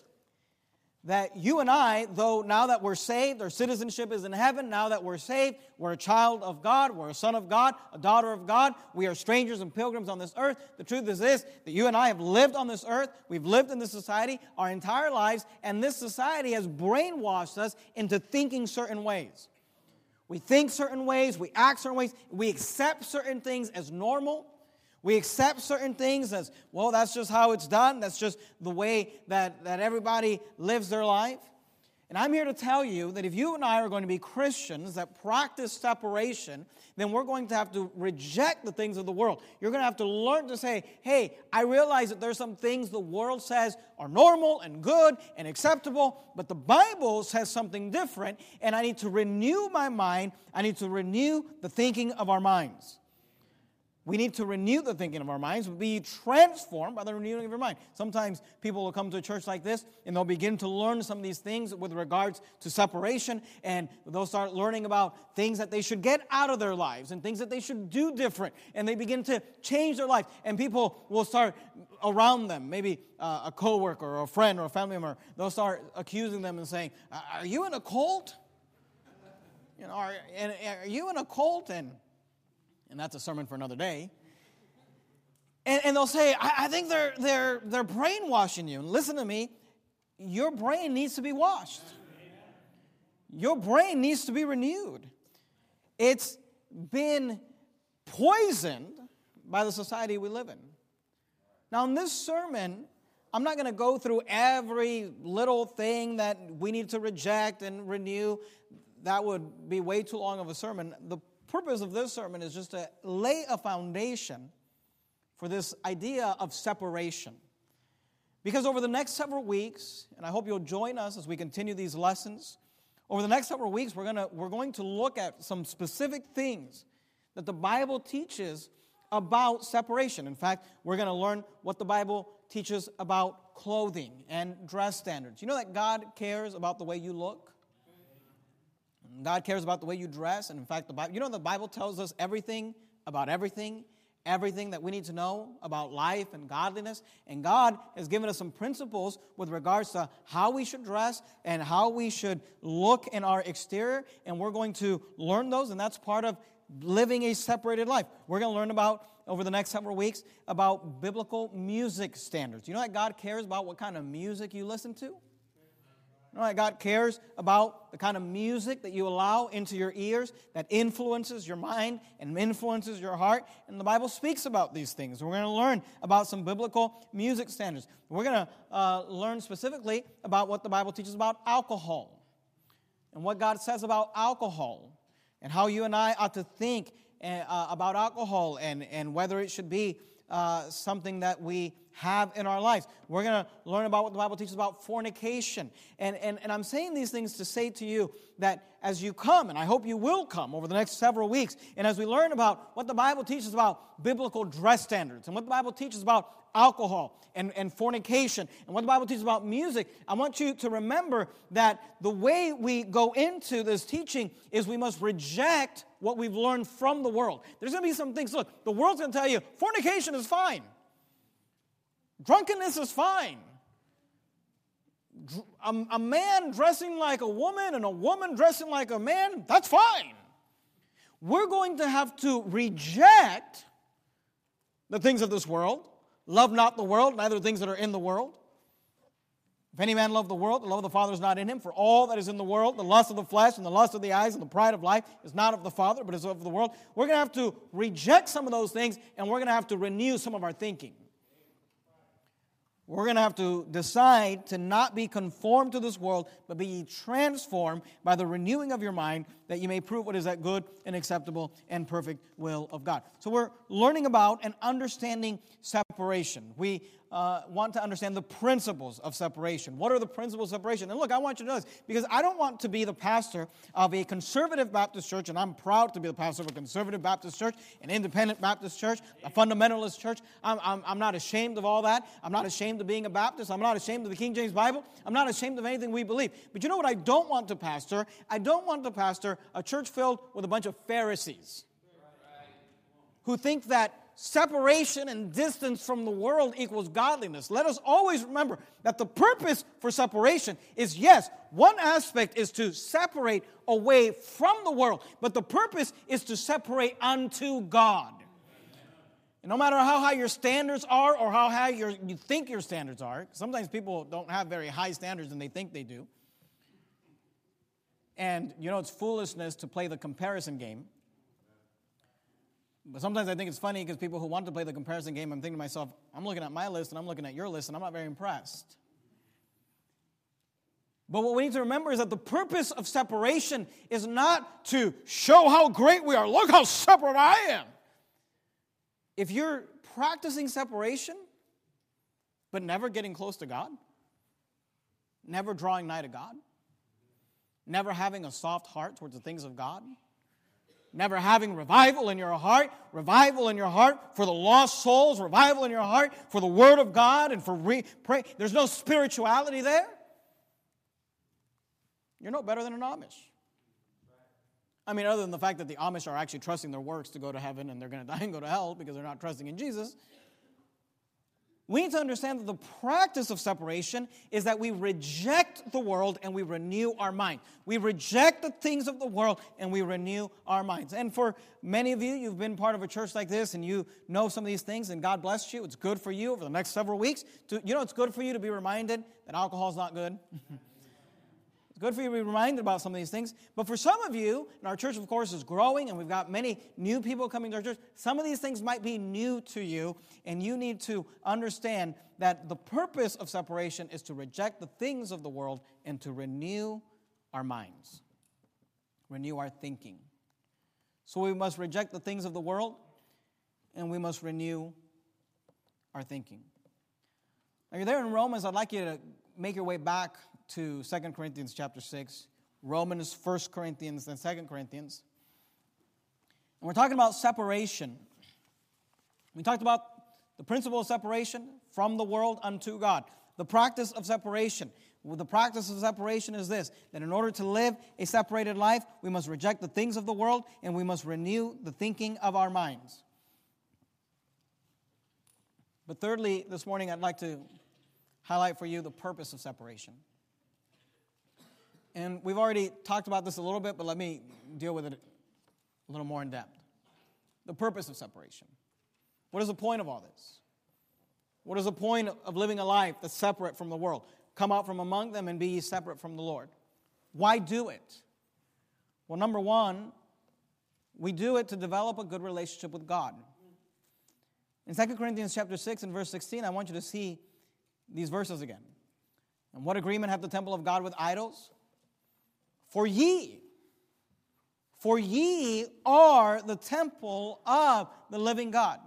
that you and I, though now that we're saved, our citizenship is in heaven, now that we're saved, we're a child of God, we're a son of God, a daughter of God, we are strangers and pilgrims on this earth. The truth is this, that you and I have lived on this earth, we've lived in this society our entire lives, and this society has brainwashed us into thinking certain ways. We think certain ways, we act certain ways, we accept certain things as normal. We accept certain things as, well, that's just how it's done. That's just the way that everybody lives their life. And I'm here to tell you that if you and I are going to be Christians that practice separation, then we're going to have to reject the things of the world. You're going to have to learn to say, hey, I realize that there's some things the world says are normal and good and acceptable, but the Bible says something different, and I need to renew my mind. I need to renew the thinking of our minds. We need to renew the thinking of our minds, be transformed by the renewing of your mind. Sometimes people will come to a church like this, and they'll begin to learn some of these things with regards to separation, and they'll start learning about things that they should get out of their lives and things that they should do different, and they begin to change their life, and people will start around them, maybe a coworker or a friend or a family member, they'll start accusing them and saying, are you in a cult? You know, are you in a cult? And that's a sermon for another day. And they'll say, I think they're brainwashing you. And listen to me, your brain needs to be washed. Your brain needs to be renewed. It's been poisoned by the society we live in. Now, in this sermon, I'm not going to go through every little thing that we need to reject and renew. That would be way too long of a sermon. The purpose of this sermon is just to lay a foundation for this idea of separation. Because over the next several weeks, and I hope you'll join us as we continue these lessons, over the next several weeks we're going to look at some specific things that the Bible teaches about separation. In fact, we're going to learn what the Bible teaches about clothing and dress standards. You know that God cares about the way you look? God cares about the way you dress. And in fact, the Bible tells us everything about everything that we need to know about life and godliness. And God has given us some principles with regards to how we should dress and how we should look in our exterior. And we're going to learn those, and that's part of living a separated life. We're going to learn about, over the next several weeks, about biblical music standards. You know that God cares about what kind of music you listen to? You know, God cares about the kind of music that you allow into your ears that influences your mind and influences your heart. And the Bible speaks about these things. We're going to learn about some biblical music standards. We're going to learn specifically about what the Bible teaches about alcohol and what God says about alcohol and how you and I ought to think about alcohol and whether it should be something that we have in our lives. We're going to learn about what the Bible teaches about fornication. And I'm saying these things to say to you that as you come, and I hope you will come over the next several weeks, and as we learn about what the Bible teaches about biblical dress standards and what the Bible teaches about alcohol and fornication and what the Bible teaches about music, I want you to remember that the way we go into this teaching is we must reject what we've learned from the world. There's going to be some things, look, the world's going to tell you fornication is fine. Drunkenness is fine. A man dressing like a woman and a woman dressing like a man, that's fine. We're going to have to reject the things of this world. Love not the world, neither the things that are in the world. If any man love the world, the love of the Father is not in him. For all that is in the world, the lust of the flesh and the lust of the eyes and the pride of life is not of the Father, but is of the world. We're going to have to reject some of those things, and we're going to have to renew some of our thinking. We're going to have to decide to not be conformed to this world, but be transformed by the renewing of your mind, that you may prove what is that good and acceptable and perfect will of God. So we're learning about and understanding separation. We want to understand the principles of separation. What are the principles of separation? And look, I want you to know this, because I don't want to be the pastor of a conservative Baptist church, and I'm proud to be the pastor of a conservative Baptist church, an independent Baptist church, a fundamentalist church. I'm not ashamed of all that. I'm not ashamed of being a Baptist. I'm not ashamed of the King James Bible. I'm not ashamed of anything we believe. But you know what I don't want to pastor? I don't want to pastor a church filled with a bunch of Pharisees who think that separation and distance from the world equals godliness. Let us always remember that the purpose for separation is, yes, one aspect is to separate away from the world, but the purpose is to separate unto God. And no matter how high your standards are or how high you think your standards are, sometimes people don't have very high standards and they think they do. And, you know, it's foolishness to play the comparison game. But sometimes I think it's funny because people who want to play the comparison game, I'm thinking to myself, I'm looking at my list and I'm looking at your list and I'm not very impressed. But what we need to remember is that the purpose of separation is not to show how great we are. Look how separate I am. If you're practicing separation, but never getting close to God, never drawing nigh to God, never having a soft heart towards the things of God, never having revival in your heart for the lost souls, revival in your heart for the Word of God and for pray. There's no spirituality there. You're no better than an Amish. I mean, other than the fact that the Amish are actually trusting their works to go to heaven and they're going to die and go to hell because they're not trusting in Jesus. We need to understand that the practice of separation is that we reject the world and we renew our mind. We reject the things of the world and we renew our minds. And for many of you, you've been part of a church like this and you know some of these things and God bless you. It's good for you over the next several weeks. It's good for you to be reminded that alcohol is not good. It's good for you to be reminded about some of these things. But for some of you, and our church, of course, is growing, and we've got many new people coming to our church, some of these things might be new to you, and you need to understand that the purpose of separation is to reject the things of the world and to renew our minds, renew our thinking. So we must reject the things of the world, and we must renew our thinking. Now, you're there in Romans. I'd like you to make your way back to 2 Corinthians chapter 6, Romans, 1 Corinthians, and 2 Corinthians. And we're talking about separation. We talked about the principle of separation from the world unto God. The practice of separation. Well, the practice of separation is this, that in order to live a separated life, we must reject the things of the world and we must renew the thinking of our minds. But thirdly, this morning I'd like to highlight for you the purpose of separation. And we've already talked about this a little bit, but let me deal with it a little more in depth. The purpose of separation. What is the point of all this? What is the point of living a life that's separate from the world? come out from among them and be ye separate from the Lord. Why do it? Well, number one, we do it to develop a good relationship with God. In 2 Corinthians chapter 6 and verse 16, I want you to see these verses again. And what agreement hath the temple of God with idols? For ye are the temple of the living God.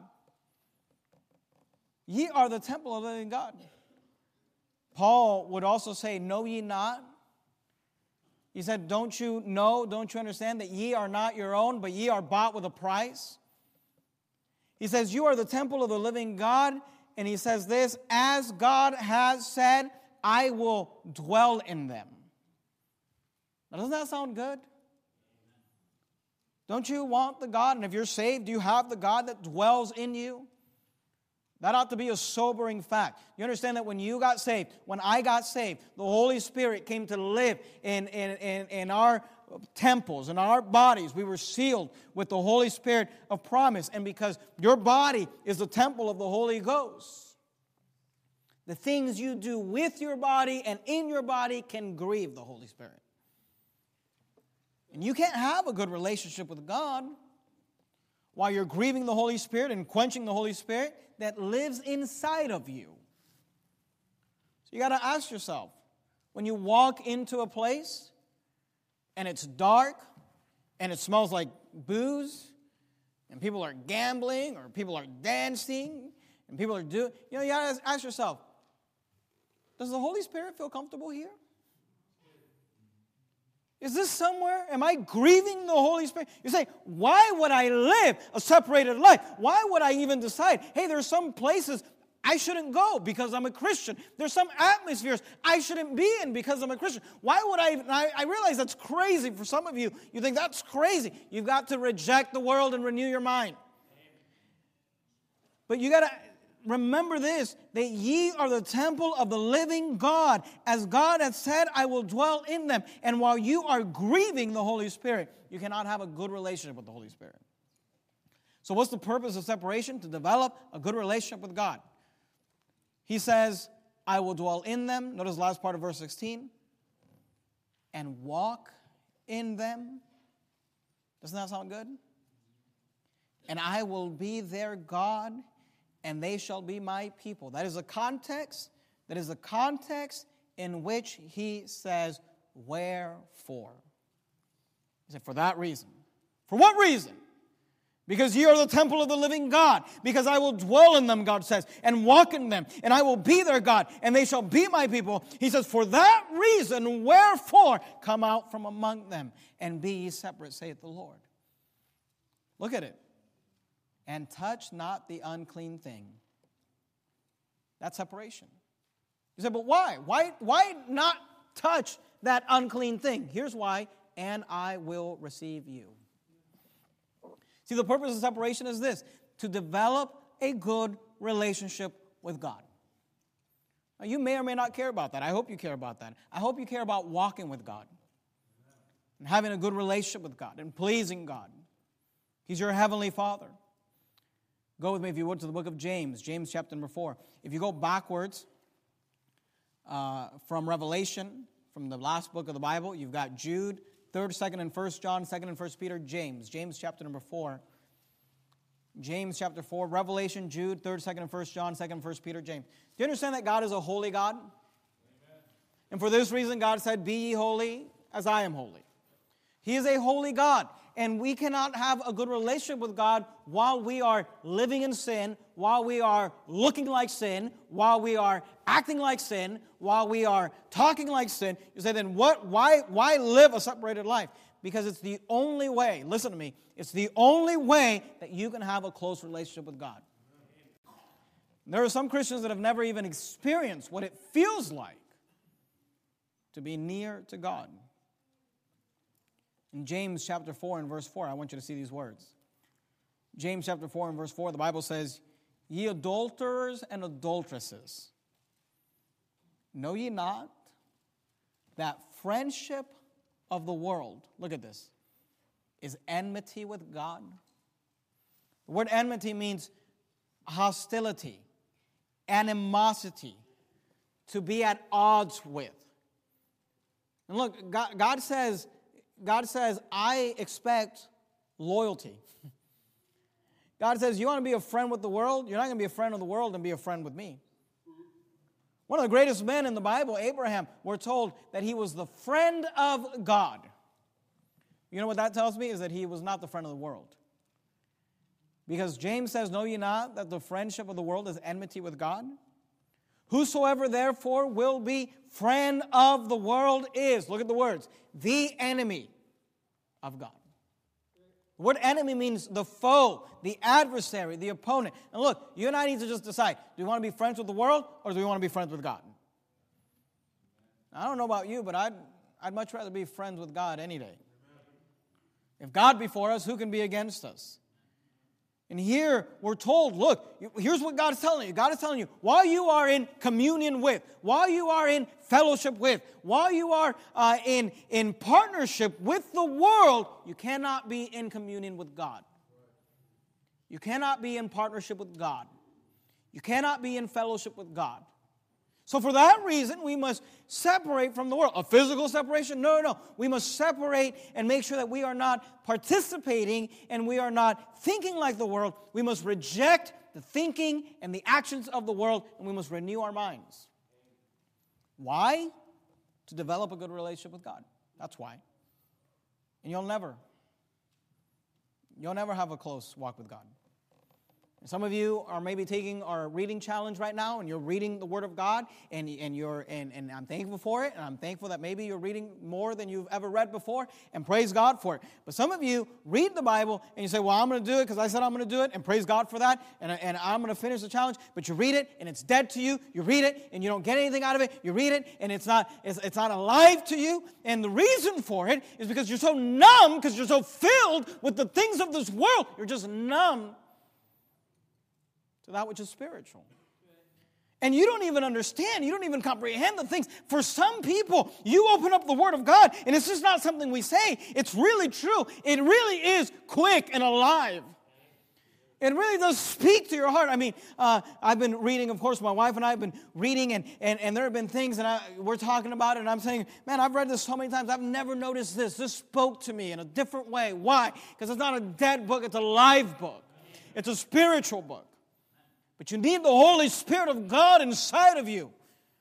Ye are the temple of the living God. Paul would also say, know ye not? He said, don't you know, don't you understand that ye are not your own, but ye are bought with a price? He says, you are the temple of the living God. And he says this, as God has said, I will dwell in them. Now, doesn't that sound good? Don't you want the God? And if you're saved, do you have the God that dwells in you? That ought to be a sobering fact. You understand that when you got saved, when I got saved, the Holy Spirit came to live in our temples, in our bodies. We were sealed with the Holy Spirit of promise. And because your body is the temple of the Holy Ghost, the things you do with your body and in your body can grieve the Holy Spirit. And you can't have a good relationship with God while you're grieving the Holy Spirit and quenching the Holy Spirit that lives inside of you. So you got to ask yourself, when you walk into a place and it's dark and it smells like booze and people are gambling or people are dancing and people are doing, you got to ask yourself, does the Holy Spirit feel comfortable here? Is this somewhere? Am I grieving the Holy Spirit? You say, why would I live a separated life? Why would I even decide, hey, there's some places I shouldn't go because I'm a Christian. There's some atmospheres I shouldn't be in because I'm a Christian. Why would I realize that's crazy for some of you. You think that's crazy. You've got to reject the world and renew your mind. But you got to remember this, that ye are the temple of the living God. As God has said, I will dwell in them. And while you are grieving the Holy Spirit, you cannot have a good relationship with the Holy Spirit. So what's the purpose of separation? To develop a good relationship with God. He says, I will dwell in them. Notice the last part of verse 16. And walk in them. Doesn't that sound good? And I will be their God, and they shall be my people. That is a context. That is a context in which he says, wherefore? He said, for that reason. For what reason? Because ye are the temple of the living God. Because I will dwell in them, God says, and walk in them. And I will be their God, and they shall be my people. He says, for that reason, wherefore, come out from among them, and be ye separate, saith the Lord. Look at it. And touch not the unclean thing. That's separation. You say, but why? Why not touch that unclean thing? Here's why. And I will receive you. See, the purpose of separation is this. To develop a good relationship with God. Now, you may or may not care about that. I hope you care about that. I hope you care about walking with God. And having a good relationship with God. And pleasing God. He's your heavenly Father. Go with me, if you would, to the book of James. James chapter number 4. If you go backwards from Revelation, from the last book of the Bible, you've got Jude, 3rd, 2nd, and 1st John, 2nd and 1st Peter, James. James chapter number 4. James chapter 4, Revelation, Jude, 3rd, 2nd, and 1st John, 2nd and 1st Peter, James. Do you understand that God is a holy God? Amen. And for this reason, God said, be ye holy as I am holy. He is a holy God. And we cannot have a good relationship with God while we are living in sin, while we are looking like sin, while we are acting like sin, while we are talking like sin. You say, then why live a separated life? Because it's the only way, listen to me, it's the only way that you can have a close relationship with God. There are some Christians that have never even experienced what it feels like to be near to God. In James chapter 4 and verse 4, I want you to see these words. James chapter 4 and verse 4, the Bible says, ye adulterers and adulteresses, know ye not that friendship of the world, look at this, is enmity with God? The word enmity means hostility, animosity, to be at odds with. And look, God says, I expect loyalty. God says, you want to be a friend with the world? You're not going to be a friend of the world and be a friend with me. One of the greatest men in the Bible, Abraham, we're told that he was the friend of God. You know what that tells me? Is that he was not the friend of the world. Because James says, know ye not that the friendship of the world is enmity with God? Whosoever therefore will be friend of the world is, look at the words, the enemy of God. The word enemy means the foe, the adversary, the opponent. And look, you and I need to just decide, do we want to be friends with the world or do we want to be friends with God? I don't know about you, but I'd much rather be friends with God any day. If God be for us, who can be against us? And here we're told, look, here's what God is telling you. God is telling you, while you are in communion with, while you are in fellowship with, while you are in partnership with the world, you cannot be in communion with God. You cannot be in partnership with God. You cannot be in fellowship with God. So for that reason, we must separate from the world. A physical separation? No. We must separate and make sure that we are not participating and we are not thinking like the world. We must reject the thinking and the actions of the world, and we must renew our minds. Why? To develop a good relationship with God. That's why. And you'll never have a close walk with God. Some of you are maybe taking our reading challenge right now, and you're reading the Word of God, and I'm thankful for it, and I'm thankful that maybe you're reading more than you've ever read before, and praise God for it. But some of you read the Bible, and you say, well, I'm going to do it because I said I'm going to do it, and praise God for that, and I'm going to finish the challenge, but you read it, and it's dead to you. You read it, and you don't get anything out of it. You read it, and it's not alive to you, and the reason for it is because you're so numb, because you're so filled with the things of this world. You're just numb to that which is spiritual. And you don't even understand, you don't even comprehend the things. For some people, you open up the Word of God, and it's just not something we say. It's really true. It really is quick and alive. It really does speak to your heart. I mean, I've been reading, of course, my wife and I have been reading, and there have been things, and we're talking about it, and I'm saying, man, I've read this so many times, I've never noticed this. This spoke to me in a different way. Why? Because it's not a dead book, it's a live book. It's a spiritual book. But you need the Holy Spirit of God inside of you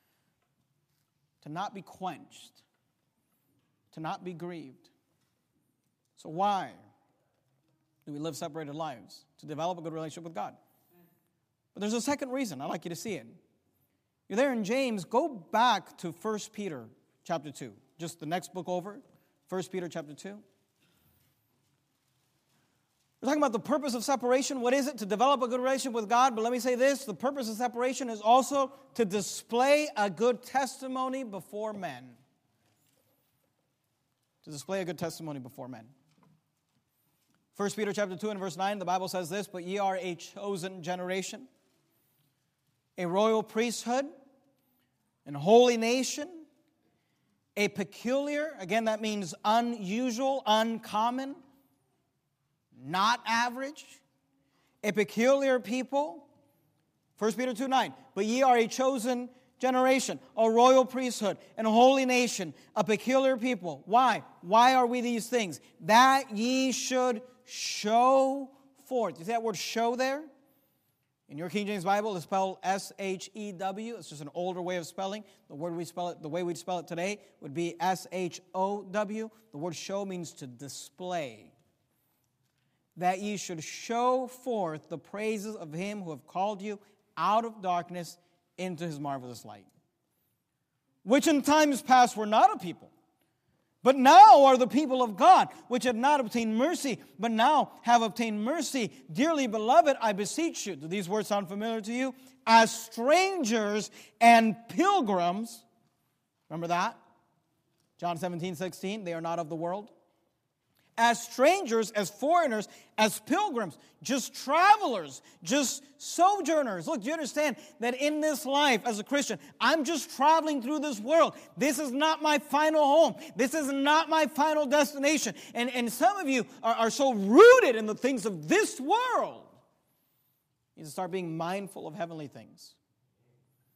to not be quenched, to not be grieved. So why do we live separated lives? To develop a good relationship with God. But there's a second reason. I'd like you to see it. You're there in James. Go back to 1 Peter chapter 2. Just the next book over. 1 Peter chapter 2. We're talking about the purpose of separation. What is it? To develop a good relationship with God. But let me say this. The purpose of separation is also to display a good testimony before men. To display a good testimony before men. 1 Peter chapter 2 and verse 9, the Bible says this, but ye are a chosen generation, a royal priesthood, an holy nation, a peculiar, again that means unusual, uncommon, not average, a peculiar people. 1 Peter 2:9, but ye are a chosen generation, a royal priesthood, and a holy nation, a peculiar people. Why? Why are we these things? That ye should show forth. You see that word show there? In your King James Bible, it's spelled S-H-E-W. It's just an older way of spelling. The way we'd spell it today would be S-H-O-W. The word show means to display. That ye should show forth the praises of him who have called you out of darkness into his marvelous light. Which in times past were not a people, but now are the people of God, which have not obtained mercy, but now have obtained mercy. Dearly beloved, I beseech you. Do these words sound familiar to you? As strangers and pilgrims. Remember that? John 17:16. They are not of the world. As strangers, as foreigners, as pilgrims, just travelers, just sojourners. Look, do you understand that in this life as a Christian, I'm just traveling through this world. This is not my final home. This is not my final destination. And some of you are so rooted in the things of this world. You need to start being mindful of heavenly things.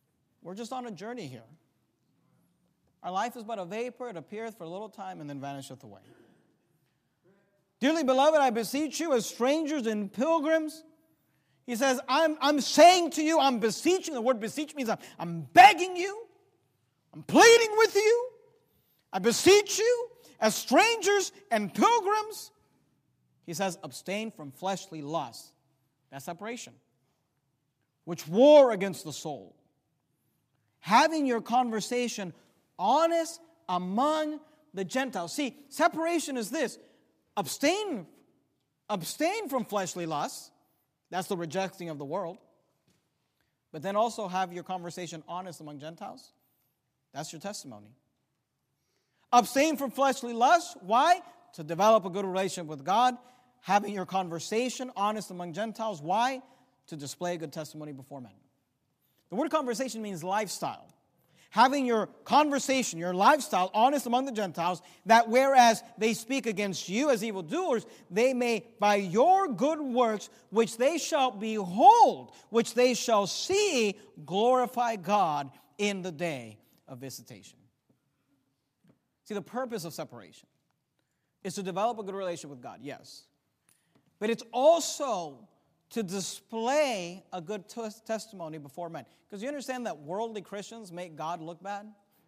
We're just on a journey here. Our life is but a vapor, it appeareth for a little time and then vanisheth away. Dearly beloved, I beseech you as strangers and pilgrims. He says, I'm saying to you, I'm beseeching. The word beseech means I'm begging you. I'm pleading with you. I beseech you as strangers and pilgrims. He says, abstain from fleshly lusts. That's separation. Which war against the soul. Having your conversation honest among the Gentiles. See, separation is this. Abstain from fleshly lusts. That's the rejecting of the world. But then also have your conversation honest among Gentiles. That's your testimony. Abstain from fleshly lusts. Why? To develop a good relationship with God. Having your conversation honest among Gentiles. Why? To display a good testimony before men. The word conversation means lifestyle. Having your conversation, your lifestyle honest among the Gentiles, that whereas they speak against you as evildoers, they may by your good works, which they shall behold, which they shall see, glorify God in the day of visitation. See, the purpose of separation is to develop a good relationship with God, yes. But it's also to display a good testimony before men. Because you understand that worldly Christians make God look bad?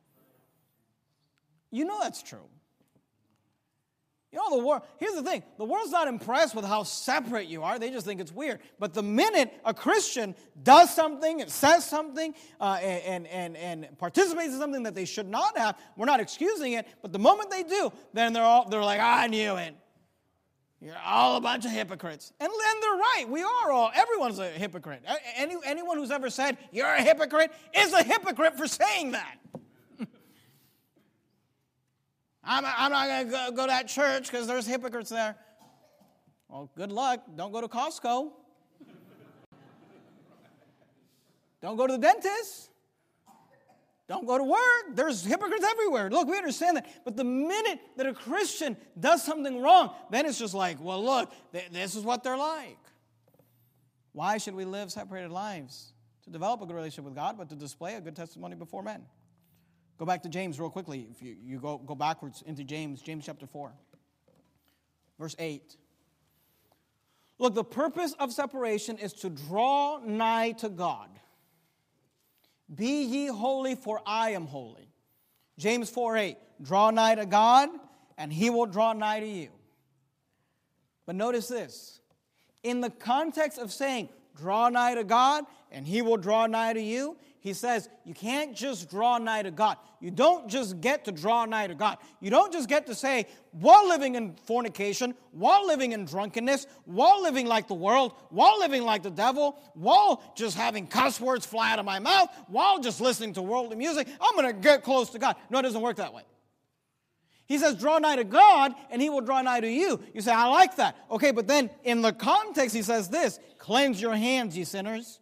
You know that's true. You know, the world, here's the thing. The world's not impressed with how separate you are. They just think it's weird. But the minute a Christian does something and says something and participates in something that they should not have, we're not excusing it, but the moment they do, then they're like, I knew it. You're all a bunch of hypocrites. And they're right. We are all. Everyone's a hypocrite. Anyone who's ever said, you're a hypocrite, is a hypocrite for saying that. I'm not going to go to that church because there's hypocrites there. Well, good luck. Don't go to Costco. Don't go to the dentist. Don't go to work. There's hypocrites everywhere. Look, we understand that. But the minute that a Christian does something wrong, then it's just like, well, look, this is what they're like. Why should we live separated lives? To develop a good relationship with God, but to display a good testimony before men. Go back to James real quickly. If you go backwards into James chapter 4, verse 8. Look, the purpose of separation is to draw nigh to God. Be ye holy, for I am holy. James 4:8. Draw nigh to God, and He will draw nigh to you. But notice this. In the context of saying, draw nigh to God, and He will draw nigh to you, he says, you can't just draw nigh to God. You don't just get to draw nigh to God. You don't just get to say, while living in fornication, while living in drunkenness, while living like the world, while living like the devil, while just having cuss words fly out of my mouth, while just listening to worldly music, I'm going to get close to God. No, it doesn't work that way. He says, draw nigh to God, and He will draw nigh to you. You say, I like that. Okay, but then in the context, he says this, cleanse your hands, ye sinners.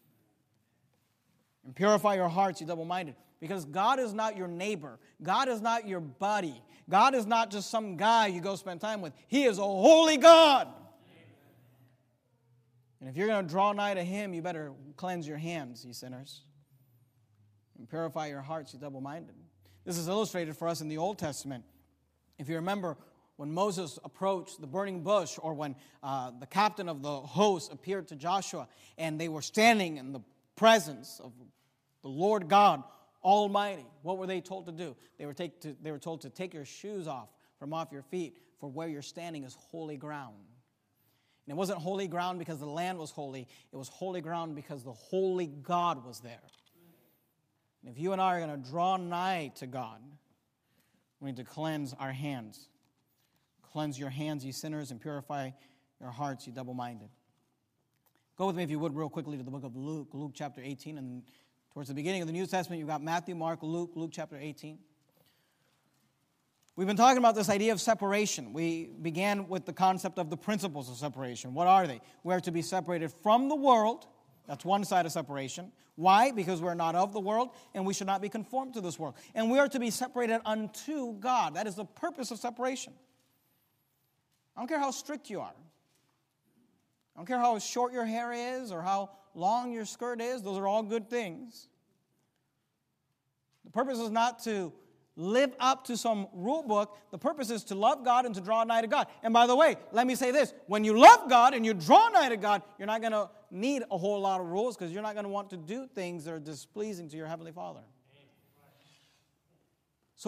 And purify your hearts, you double-minded. Because God is not your neighbor. God is not your buddy. God is not just some guy you go spend time with. He is a holy God. And if you're going to draw nigh to Him, you better cleanse your hands, ye sinners. And purify your hearts, you double-minded. This is illustrated for us in the Old Testament. If you remember, when Moses approached the burning bush, or when the captain of the host appeared to Joshua, and they were standing in the presence of the Lord God Almighty, what were they told to do? They were told to take your shoes off your feet, for where you're standing is holy ground. And it wasn't holy ground because the land was holy. It was holy ground because the holy God was there. And if you and I are going to draw nigh to God, we need to cleanse our hands. Cleanse your hands, ye sinners, and purify your hearts, ye double-minded. Go with me, if you would, real quickly to the book of Luke, Luke chapter 18. And towards the beginning of the New Testament, you've got Matthew, Mark, Luke chapter 18. We've been talking about this idea of separation. We began with the concept of the principles of separation. What are they? We are to be separated from the world. That's one side of separation. Why? Because we're not of the world, and we should not be conformed to this world. And we are to be separated unto God. That is the purpose of separation. I don't care how strict you are. I don't care how short your hair is or how long your skirt is. Those are all good things. The purpose is not to live up to some rule book. The purpose is to love God and to draw nigh to God. And by the way, let me say this. When you love God and you draw nigh to God, you're not going to need a whole lot of rules because you're not going to want to do things that are displeasing to your Heavenly Father. So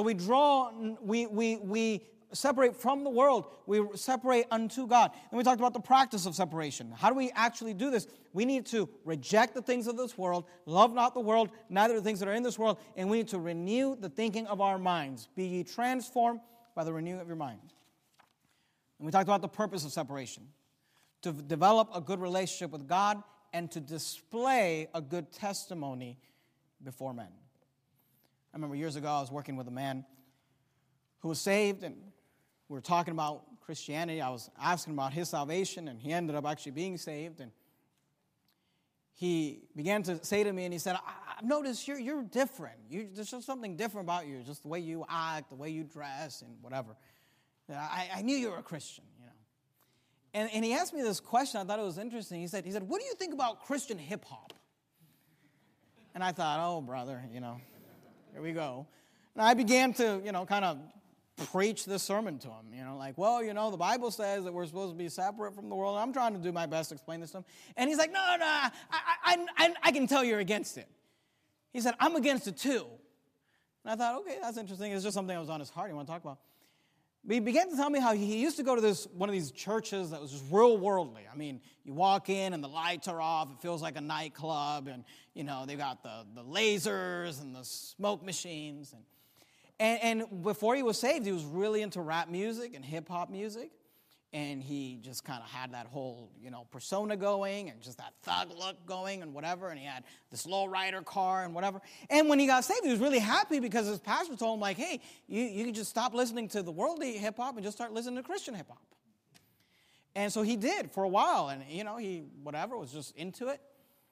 we separate from the world. We separate unto God. And we talked about the practice of separation. How do we actually do this? We need to reject the things of this world, love not the world, neither the things that are in this world, and we need to renew the thinking of our minds. Be ye transformed by the renewing of your mind. And we talked about the purpose of separation. To develop a good relationship with God and to display a good testimony before men. I remember years ago I was working with a man who was saved, and we were talking about Christianity. I was asking about his salvation, and he ended up actually being saved. And he began to say to me, and he said, I've noticed you're different. There's just something different about you, just the way you act, the way you dress, and whatever. I knew you were a Christian, you know. And he asked me this question. I thought it was interesting. He said, what do you think about Christian hip-hop? And I thought, oh, brother, you know, here we go. And I began to, kind of preach this sermon to him, like, well, the Bible says that we're supposed to be separate from the world. I'm trying to do my best to explain this to him. And he's like, no, I can tell you're against it. He said, I'm against it too. And I thought, okay, that's interesting. It's just something that was on his heart he wanted to talk about. But he began to tell me how he used to go to one of these churches that was just real worldly. I mean, you walk in and the lights are off. It feels like a nightclub. And, they've got the lasers and the smoke machines. And before he was saved, he was really into rap music and hip-hop music. And he just kind of had that whole, persona going and just that thug look going and whatever. And he had this lowrider car and whatever. And when he got saved, he was really happy because his pastor told him, like, hey, you can just stop listening to the worldly hip-hop and just start listening to Christian hip-hop. And so he did for a while. And, he, was just into it.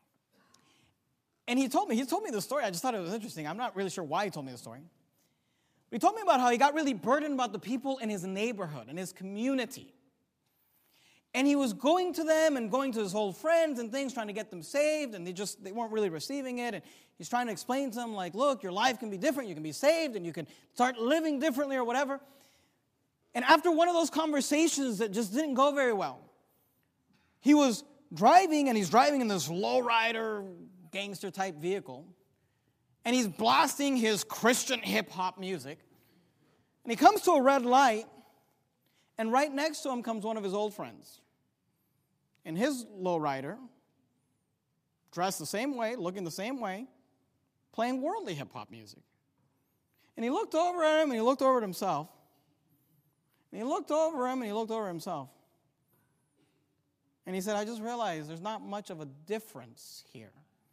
And he told me the story. I just thought it was interesting. I'm not really sure why he told me the story. But he told me about how he got really burdened about the people in his neighborhood, in his community. And he was going to them and going to his old friends and things, trying to get them saved, and they weren't really receiving it. And he's trying to explain to them, like, look, your life can be different. You can be saved, and you can start living differently or whatever. And after one of those conversations that just didn't go very well, he was driving, and he's driving in this lowrider, gangster-type vehicle, and he's blasting his Christian hip-hop music. And he comes to a red light, and right next to him comes one of his old friends. In his lowrider, dressed the same way, looking the same way, playing worldly hip-hop music. And he looked over at him, and he looked over at himself. And he looked over him, and he looked over at himself. And he said, I just realized there's not much of a difference here.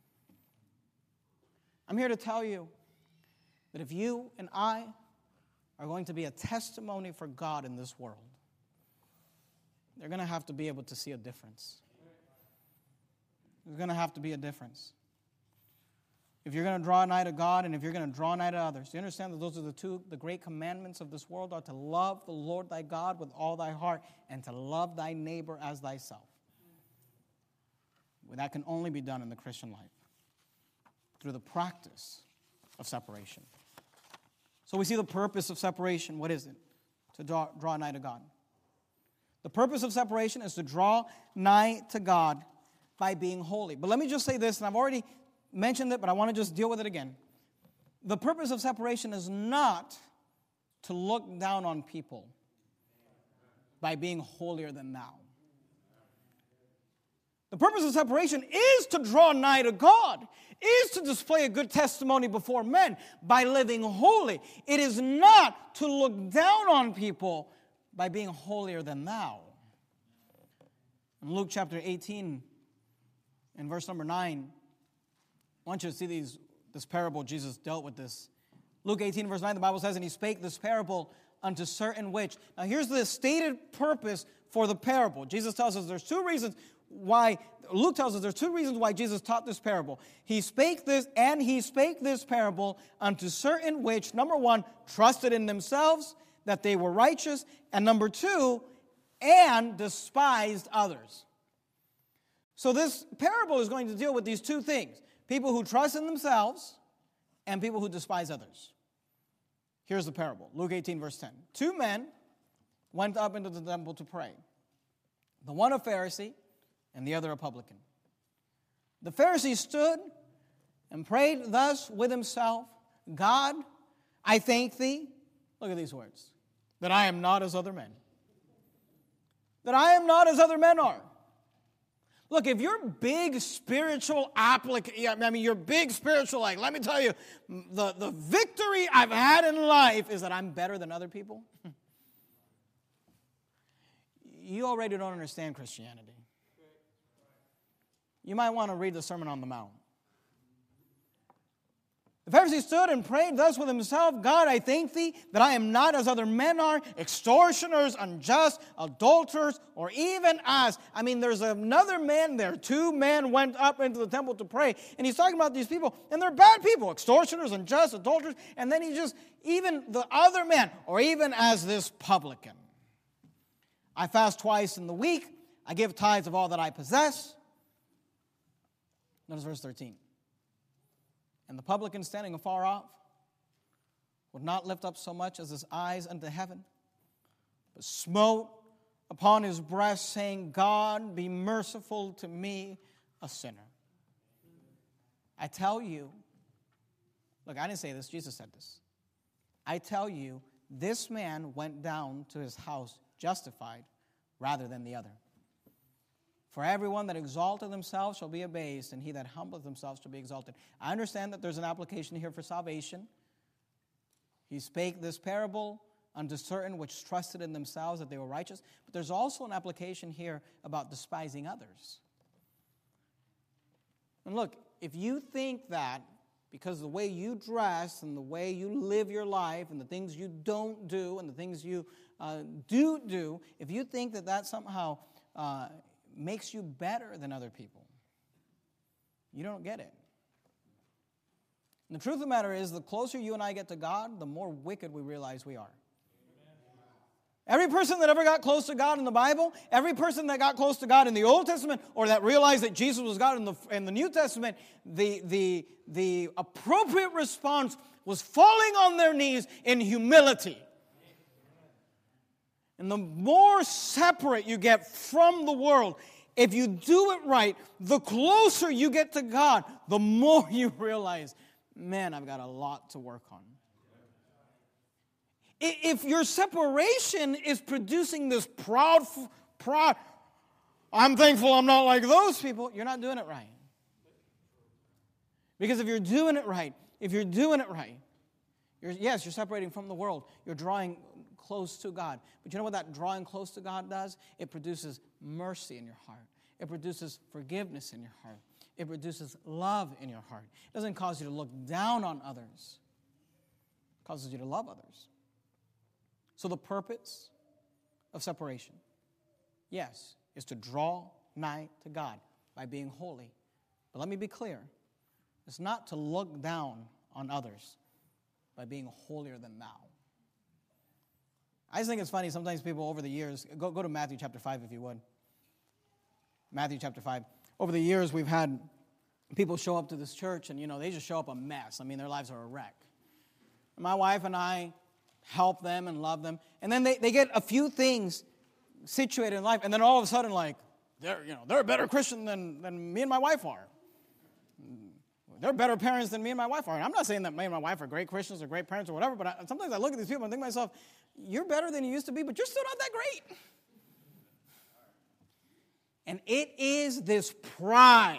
I'm here to tell you that if you and I are going to be a testimony for God in this world, they're going to have to be able to see a difference. There's going to have to be a difference. If you're going to draw nigh to God and if you're going to draw nigh to others, do you understand that those are the great commandments of this world are to love the Lord thy God with all thy heart and to love thy neighbor as thyself. Well, that can only be done in the Christian life through the practice of separation. So we see the purpose of separation. What is it? To draw nigh to God. The purpose of separation is to draw nigh to God by being holy. But let me just say this, and I've already mentioned it, but I want to just deal with it again. The purpose of separation is not to look down on people by being holier than thou. The purpose of separation is to draw nigh to God, is to display a good testimony before men by living holy. It is not to look down on people by being holier than thou. In Luke chapter 18, in verse number 9, I want you to see this parable. Jesus dealt with this. Luke 18, verse 9, the Bible says, and he spake this parable unto certain which. Now here's the stated purpose for the parable. Jesus tells us there's two reasons why, Luke tells us there's two reasons why Jesus taught this parable. He spake this parable unto certain which, number one, trusted in themselves that they were righteous, and number two, and despised others. So this parable is going to deal with these two things. People who trust in themselves and people who despise others. Here's the parable. Luke 18, verse 10. 2 men went up into the temple to pray. The one a Pharisee and the other a publican. The Pharisee stood and prayed thus with himself, God, I thank thee, look at these words, that I am not as other men. That I am not as other men are. Look, if you're big spiritual you're big spiritual, let me tell you, the victory I've had in life is that I'm better than other people. You already don't understand Christianity. You might want to read the Sermon on the Mount. The Pharisee stood and prayed thus with himself, God, I thank thee that I am not as other men are, extortioners, unjust, adulterers, or even as. There's another man there. 2 men went up into the temple to pray. And he's talking about these people, and they're bad people, extortioners, unjust, adulterers. And then even the other man, or even as this publican. I fast twice in the week. I give tithes of all that I possess. Notice verse 13. And the publican standing afar off would not lift up so much as his eyes unto heaven, but smote upon his breast, saying, God, be merciful to me, a sinner. I tell you, look, I didn't say this, Jesus said this. I tell you, this man went down to his house justified rather than the other. For everyone that exalteth himself shall be abased, and he that humbleth himself shall be exalted. I understand that there's an application here for salvation. He spake this parable unto certain which trusted in themselves that they were righteous. But there's also an application here about despising others. And look, if you think that because of the way you dress and the way you live your life and the things you don't do and the things you do, if you think that somehow makes you better than other people, you don't get it. And the truth of the matter is, the closer you and I get to God, the more wicked we realize we are. Every person that ever got close to God in the Bible, every person that got close to God in the Old Testament, or that realized that Jesus was God in the New Testament, the appropriate response was falling on their knees in humility. And the more separate you get from the world, if you do it right, the closer you get to God, the more you realize, man, I've got a lot to work on. If your separation is producing this proud, I'm thankful I'm not like those people, you're not doing it right. Because if you're doing it right, you're separating from the world. You're drawing close to God. But you know what that drawing close to God does? It produces mercy in your heart. It produces forgiveness in your heart. It produces love in your heart. It doesn't cause you to look down on others. It causes you to love others. So the purpose of separation, yes, is to draw nigh to God by being holy. But let me be clear. It's not to look down on others by being holier than thou. I just think it's funny, sometimes people over the years, go to Matthew chapter 5 if you would. Matthew chapter 5. Over the years, we've had people show up to this church and, they just show up a mess. Their lives are a wreck. My wife and I help them and love them. And then they get a few things situated in life, and then all of a sudden, they're a better Christian than me and my wife are. They're better parents than me and my wife are. And I'm not saying that me and my wife are great Christians or great parents or whatever, but sometimes I look at these people and think to myself, you're better than you used to be, but you're still not that great. And it is this pride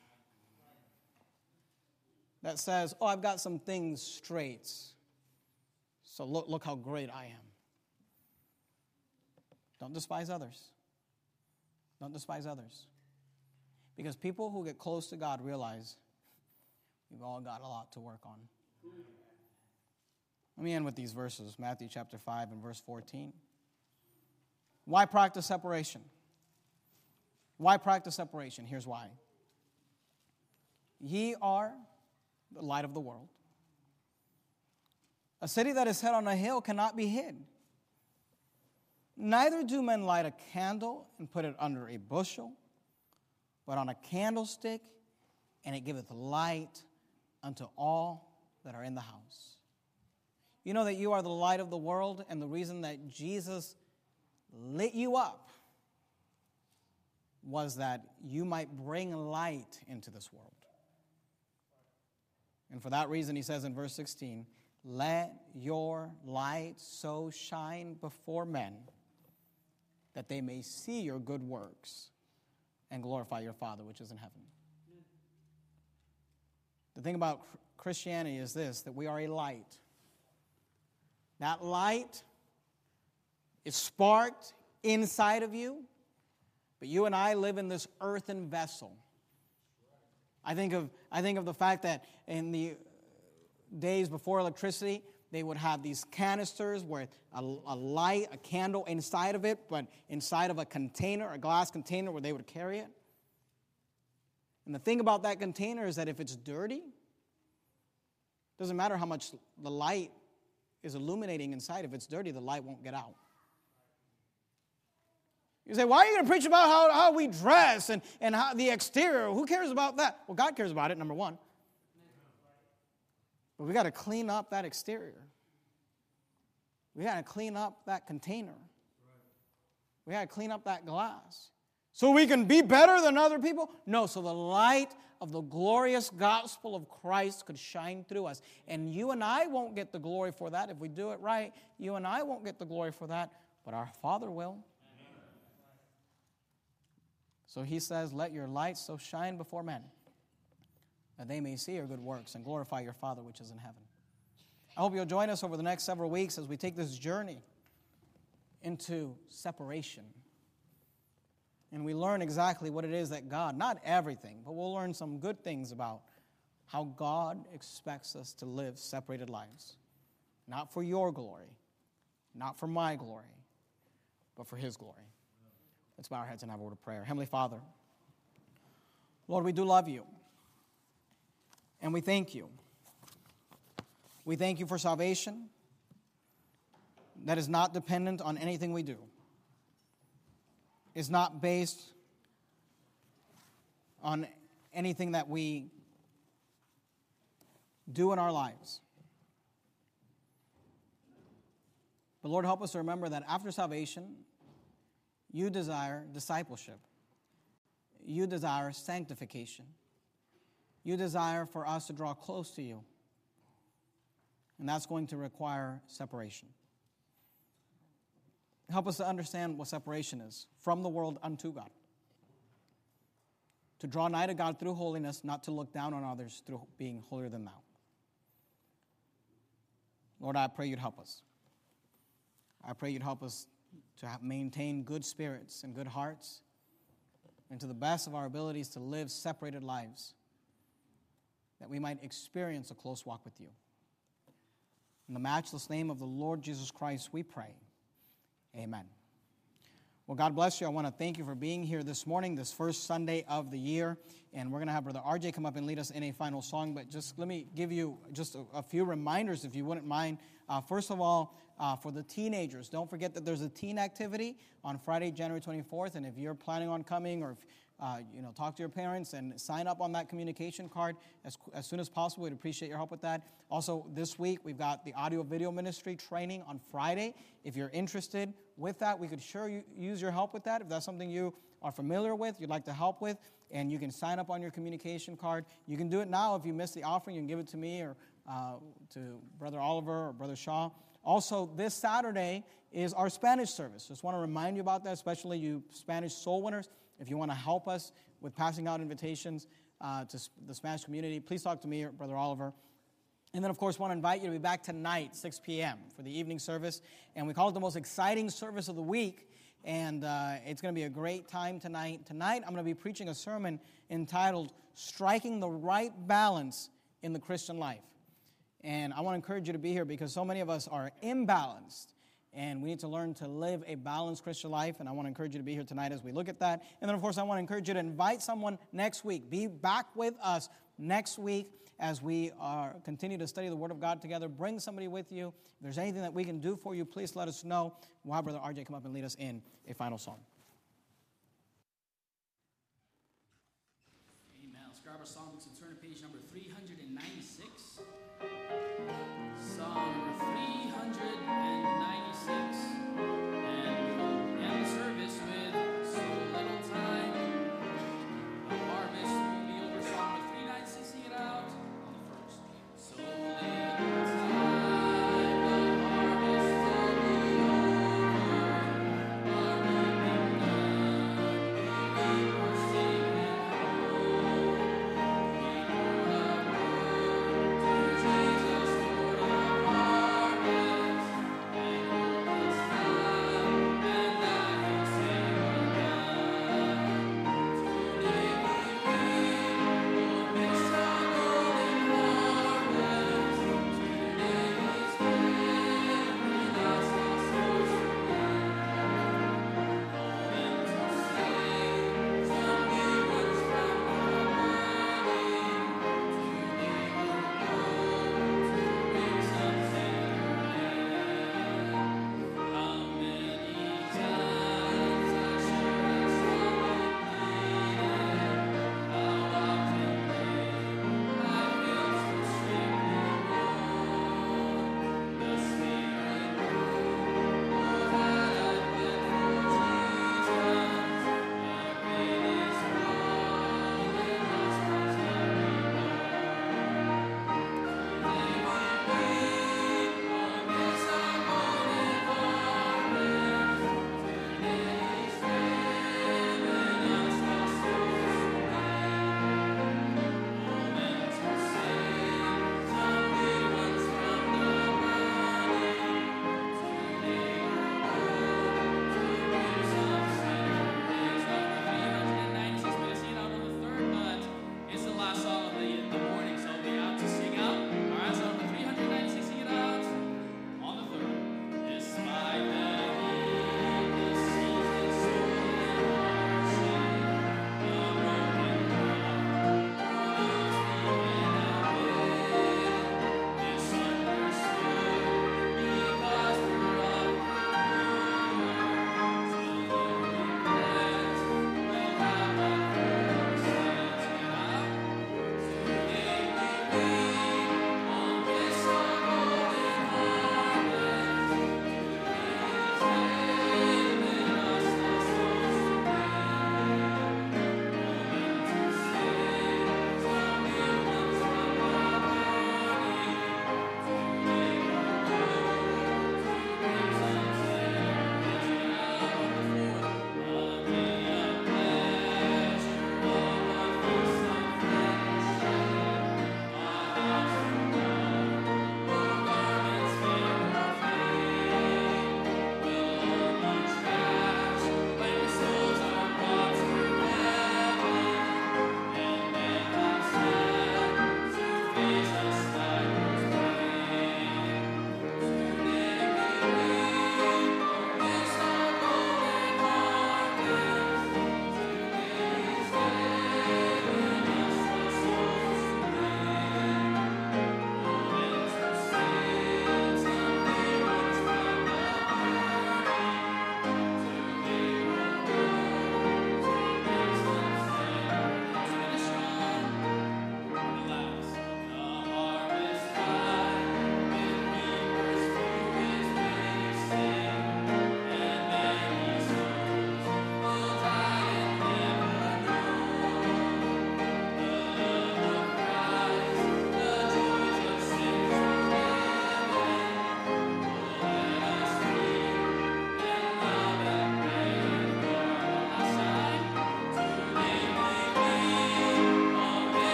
that says, I've got some things straight, so look how great I am. Don't despise others. Don't despise others. Because people who get close to God realize we've all got a lot to work on. Let me end with these verses, Matthew chapter 5 and verse 14. Why practice separation? Why practice separation? Here's why. Ye are the light of the world. A city that is set on a hill cannot be hid. Neither do men light a candle and put it under a bushel, but on a candlestick, and it giveth light unto all that are in the house. You know that you are the light of the world, and the reason that Jesus lit you up was that you might bring light into this world. And for that reason, he says in verse 16, let your light so shine before men that they may see your good works and glorify your Father which is in heaven. The thing about Christianity is this, that we are a light. That light is sparked inside of you, but you and I live in this earthen vessel. I think of the fact that in the days before electricity, they would have these canisters with a light, a candle inside of it, but inside of a container, a glass container where they would carry it. And the thing about that container is that if it's dirty, it doesn't matter how much the light is illuminating inside. If it's dirty, the light won't get out. You say, why are you going to preach about how we dress and how the exterior? Who cares about that? Well, God cares about it, number one. But we got to clean up that exterior. We got to clean up that container. We got to clean up that glass. So we can be better than other people? No, so the light of the glorious gospel of Christ could shine through us. And you and I won't get the glory for that. If we do it right, you and I won't get the glory for that, but our Father will. So he says, let your light so shine before men that they may see your good works and glorify your Father which is in heaven. I hope you'll join us over the next several weeks as we take this journey into separation. And we learn exactly what it is that God, not everything, but we'll learn some good things about how God expects us to live separated lives. Not for your glory, not for my glory, but for His glory. Let's bow our heads and have a word of prayer. Heavenly Father, Lord, we do love you. And we thank you. We thank you for salvation that is not dependent on anything we do. Is not based on anything that we do in our lives. But Lord, help us to remember that after salvation, you desire discipleship. You desire sanctification. You desire for us to draw close to you. And that's going to require separation. Help us to understand what separation is from the world unto God. To draw nigh to God through holiness, not to look down on others through being holier than thou. Lord, I pray you'd help us. I pray you'd help us to maintain good spirits and good hearts, and to the best of our abilities to live separated lives, that we might experience a close walk with you. In the matchless name of the Lord Jesus Christ, we pray. Amen. Well, God bless you. I want to thank you for being here this morning, this first Sunday of the year. And we're going to have Brother RJ come up and lead us in a final song. But just let me give you just a few reminders, if you wouldn't mind. First of all, for the teenagers, don't forget that there's a teen activity on Friday, January 24th. And if you're planning on coming, or talk to your parents and sign up on that communication card as soon as possible. We'd appreciate your help with that. Also, this week, we've got the audio-video ministry training on Friday. If you're interested with that, we could sure use your help with that. If that's something you are familiar with, you'd like to help with, and you can sign up on your communication card. You can do it now. If you missed the offering, you can give it to me or to Brother Oliver or Brother Shaw. Also, this Saturday is our Spanish service. Just want to remind you about that, especially you Spanish soul winners. If you want to help us with passing out invitations to the Spanish community, please talk to me or Brother Oliver. And then, of course, want to invite you to be back tonight, 6 p.m., for the evening service. And we call it the most exciting service of the week. And it's going to be a great time tonight. Tonight, I'm going to be preaching a sermon entitled, Striking the Right Balance in the Christian Life. And I want to encourage you to be here because so many of us are imbalanced. And we need to learn to live a balanced Christian life. And I want to encourage you to be here tonight as we look at that. And then, of course, I want to encourage you to invite someone next week. Be back with us next week as we continue to study the Word of God together. Bring somebody with you. If there's anything that we can do for you, please let us know. We'll have Brother RJ come up and lead us in a final song. Amen. Let's grab our songbooks and turn to page number 396.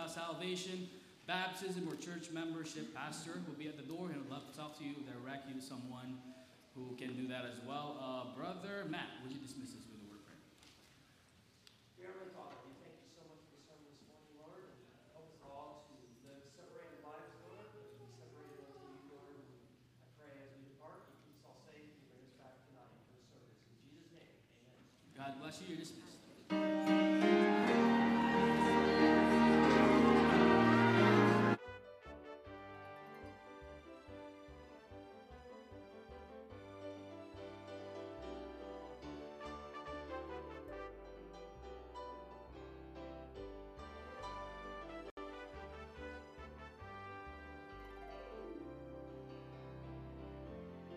salvation, baptism, or church membership, pastor will be at the door and would love to talk to you, direct you to someone who can do that as well. Brother Matt, would you dismiss us with a word of prayer? Dear Heavenly Father, we thank you so much for the sermon this morning, Lord, and help us all to live separated lives, Lord, but to be separated unto you, Lord. And I pray as we depart, you keep us all safe and you bring us back tonight for the service. In Jesus' name, amen. God bless you. You're dismissed.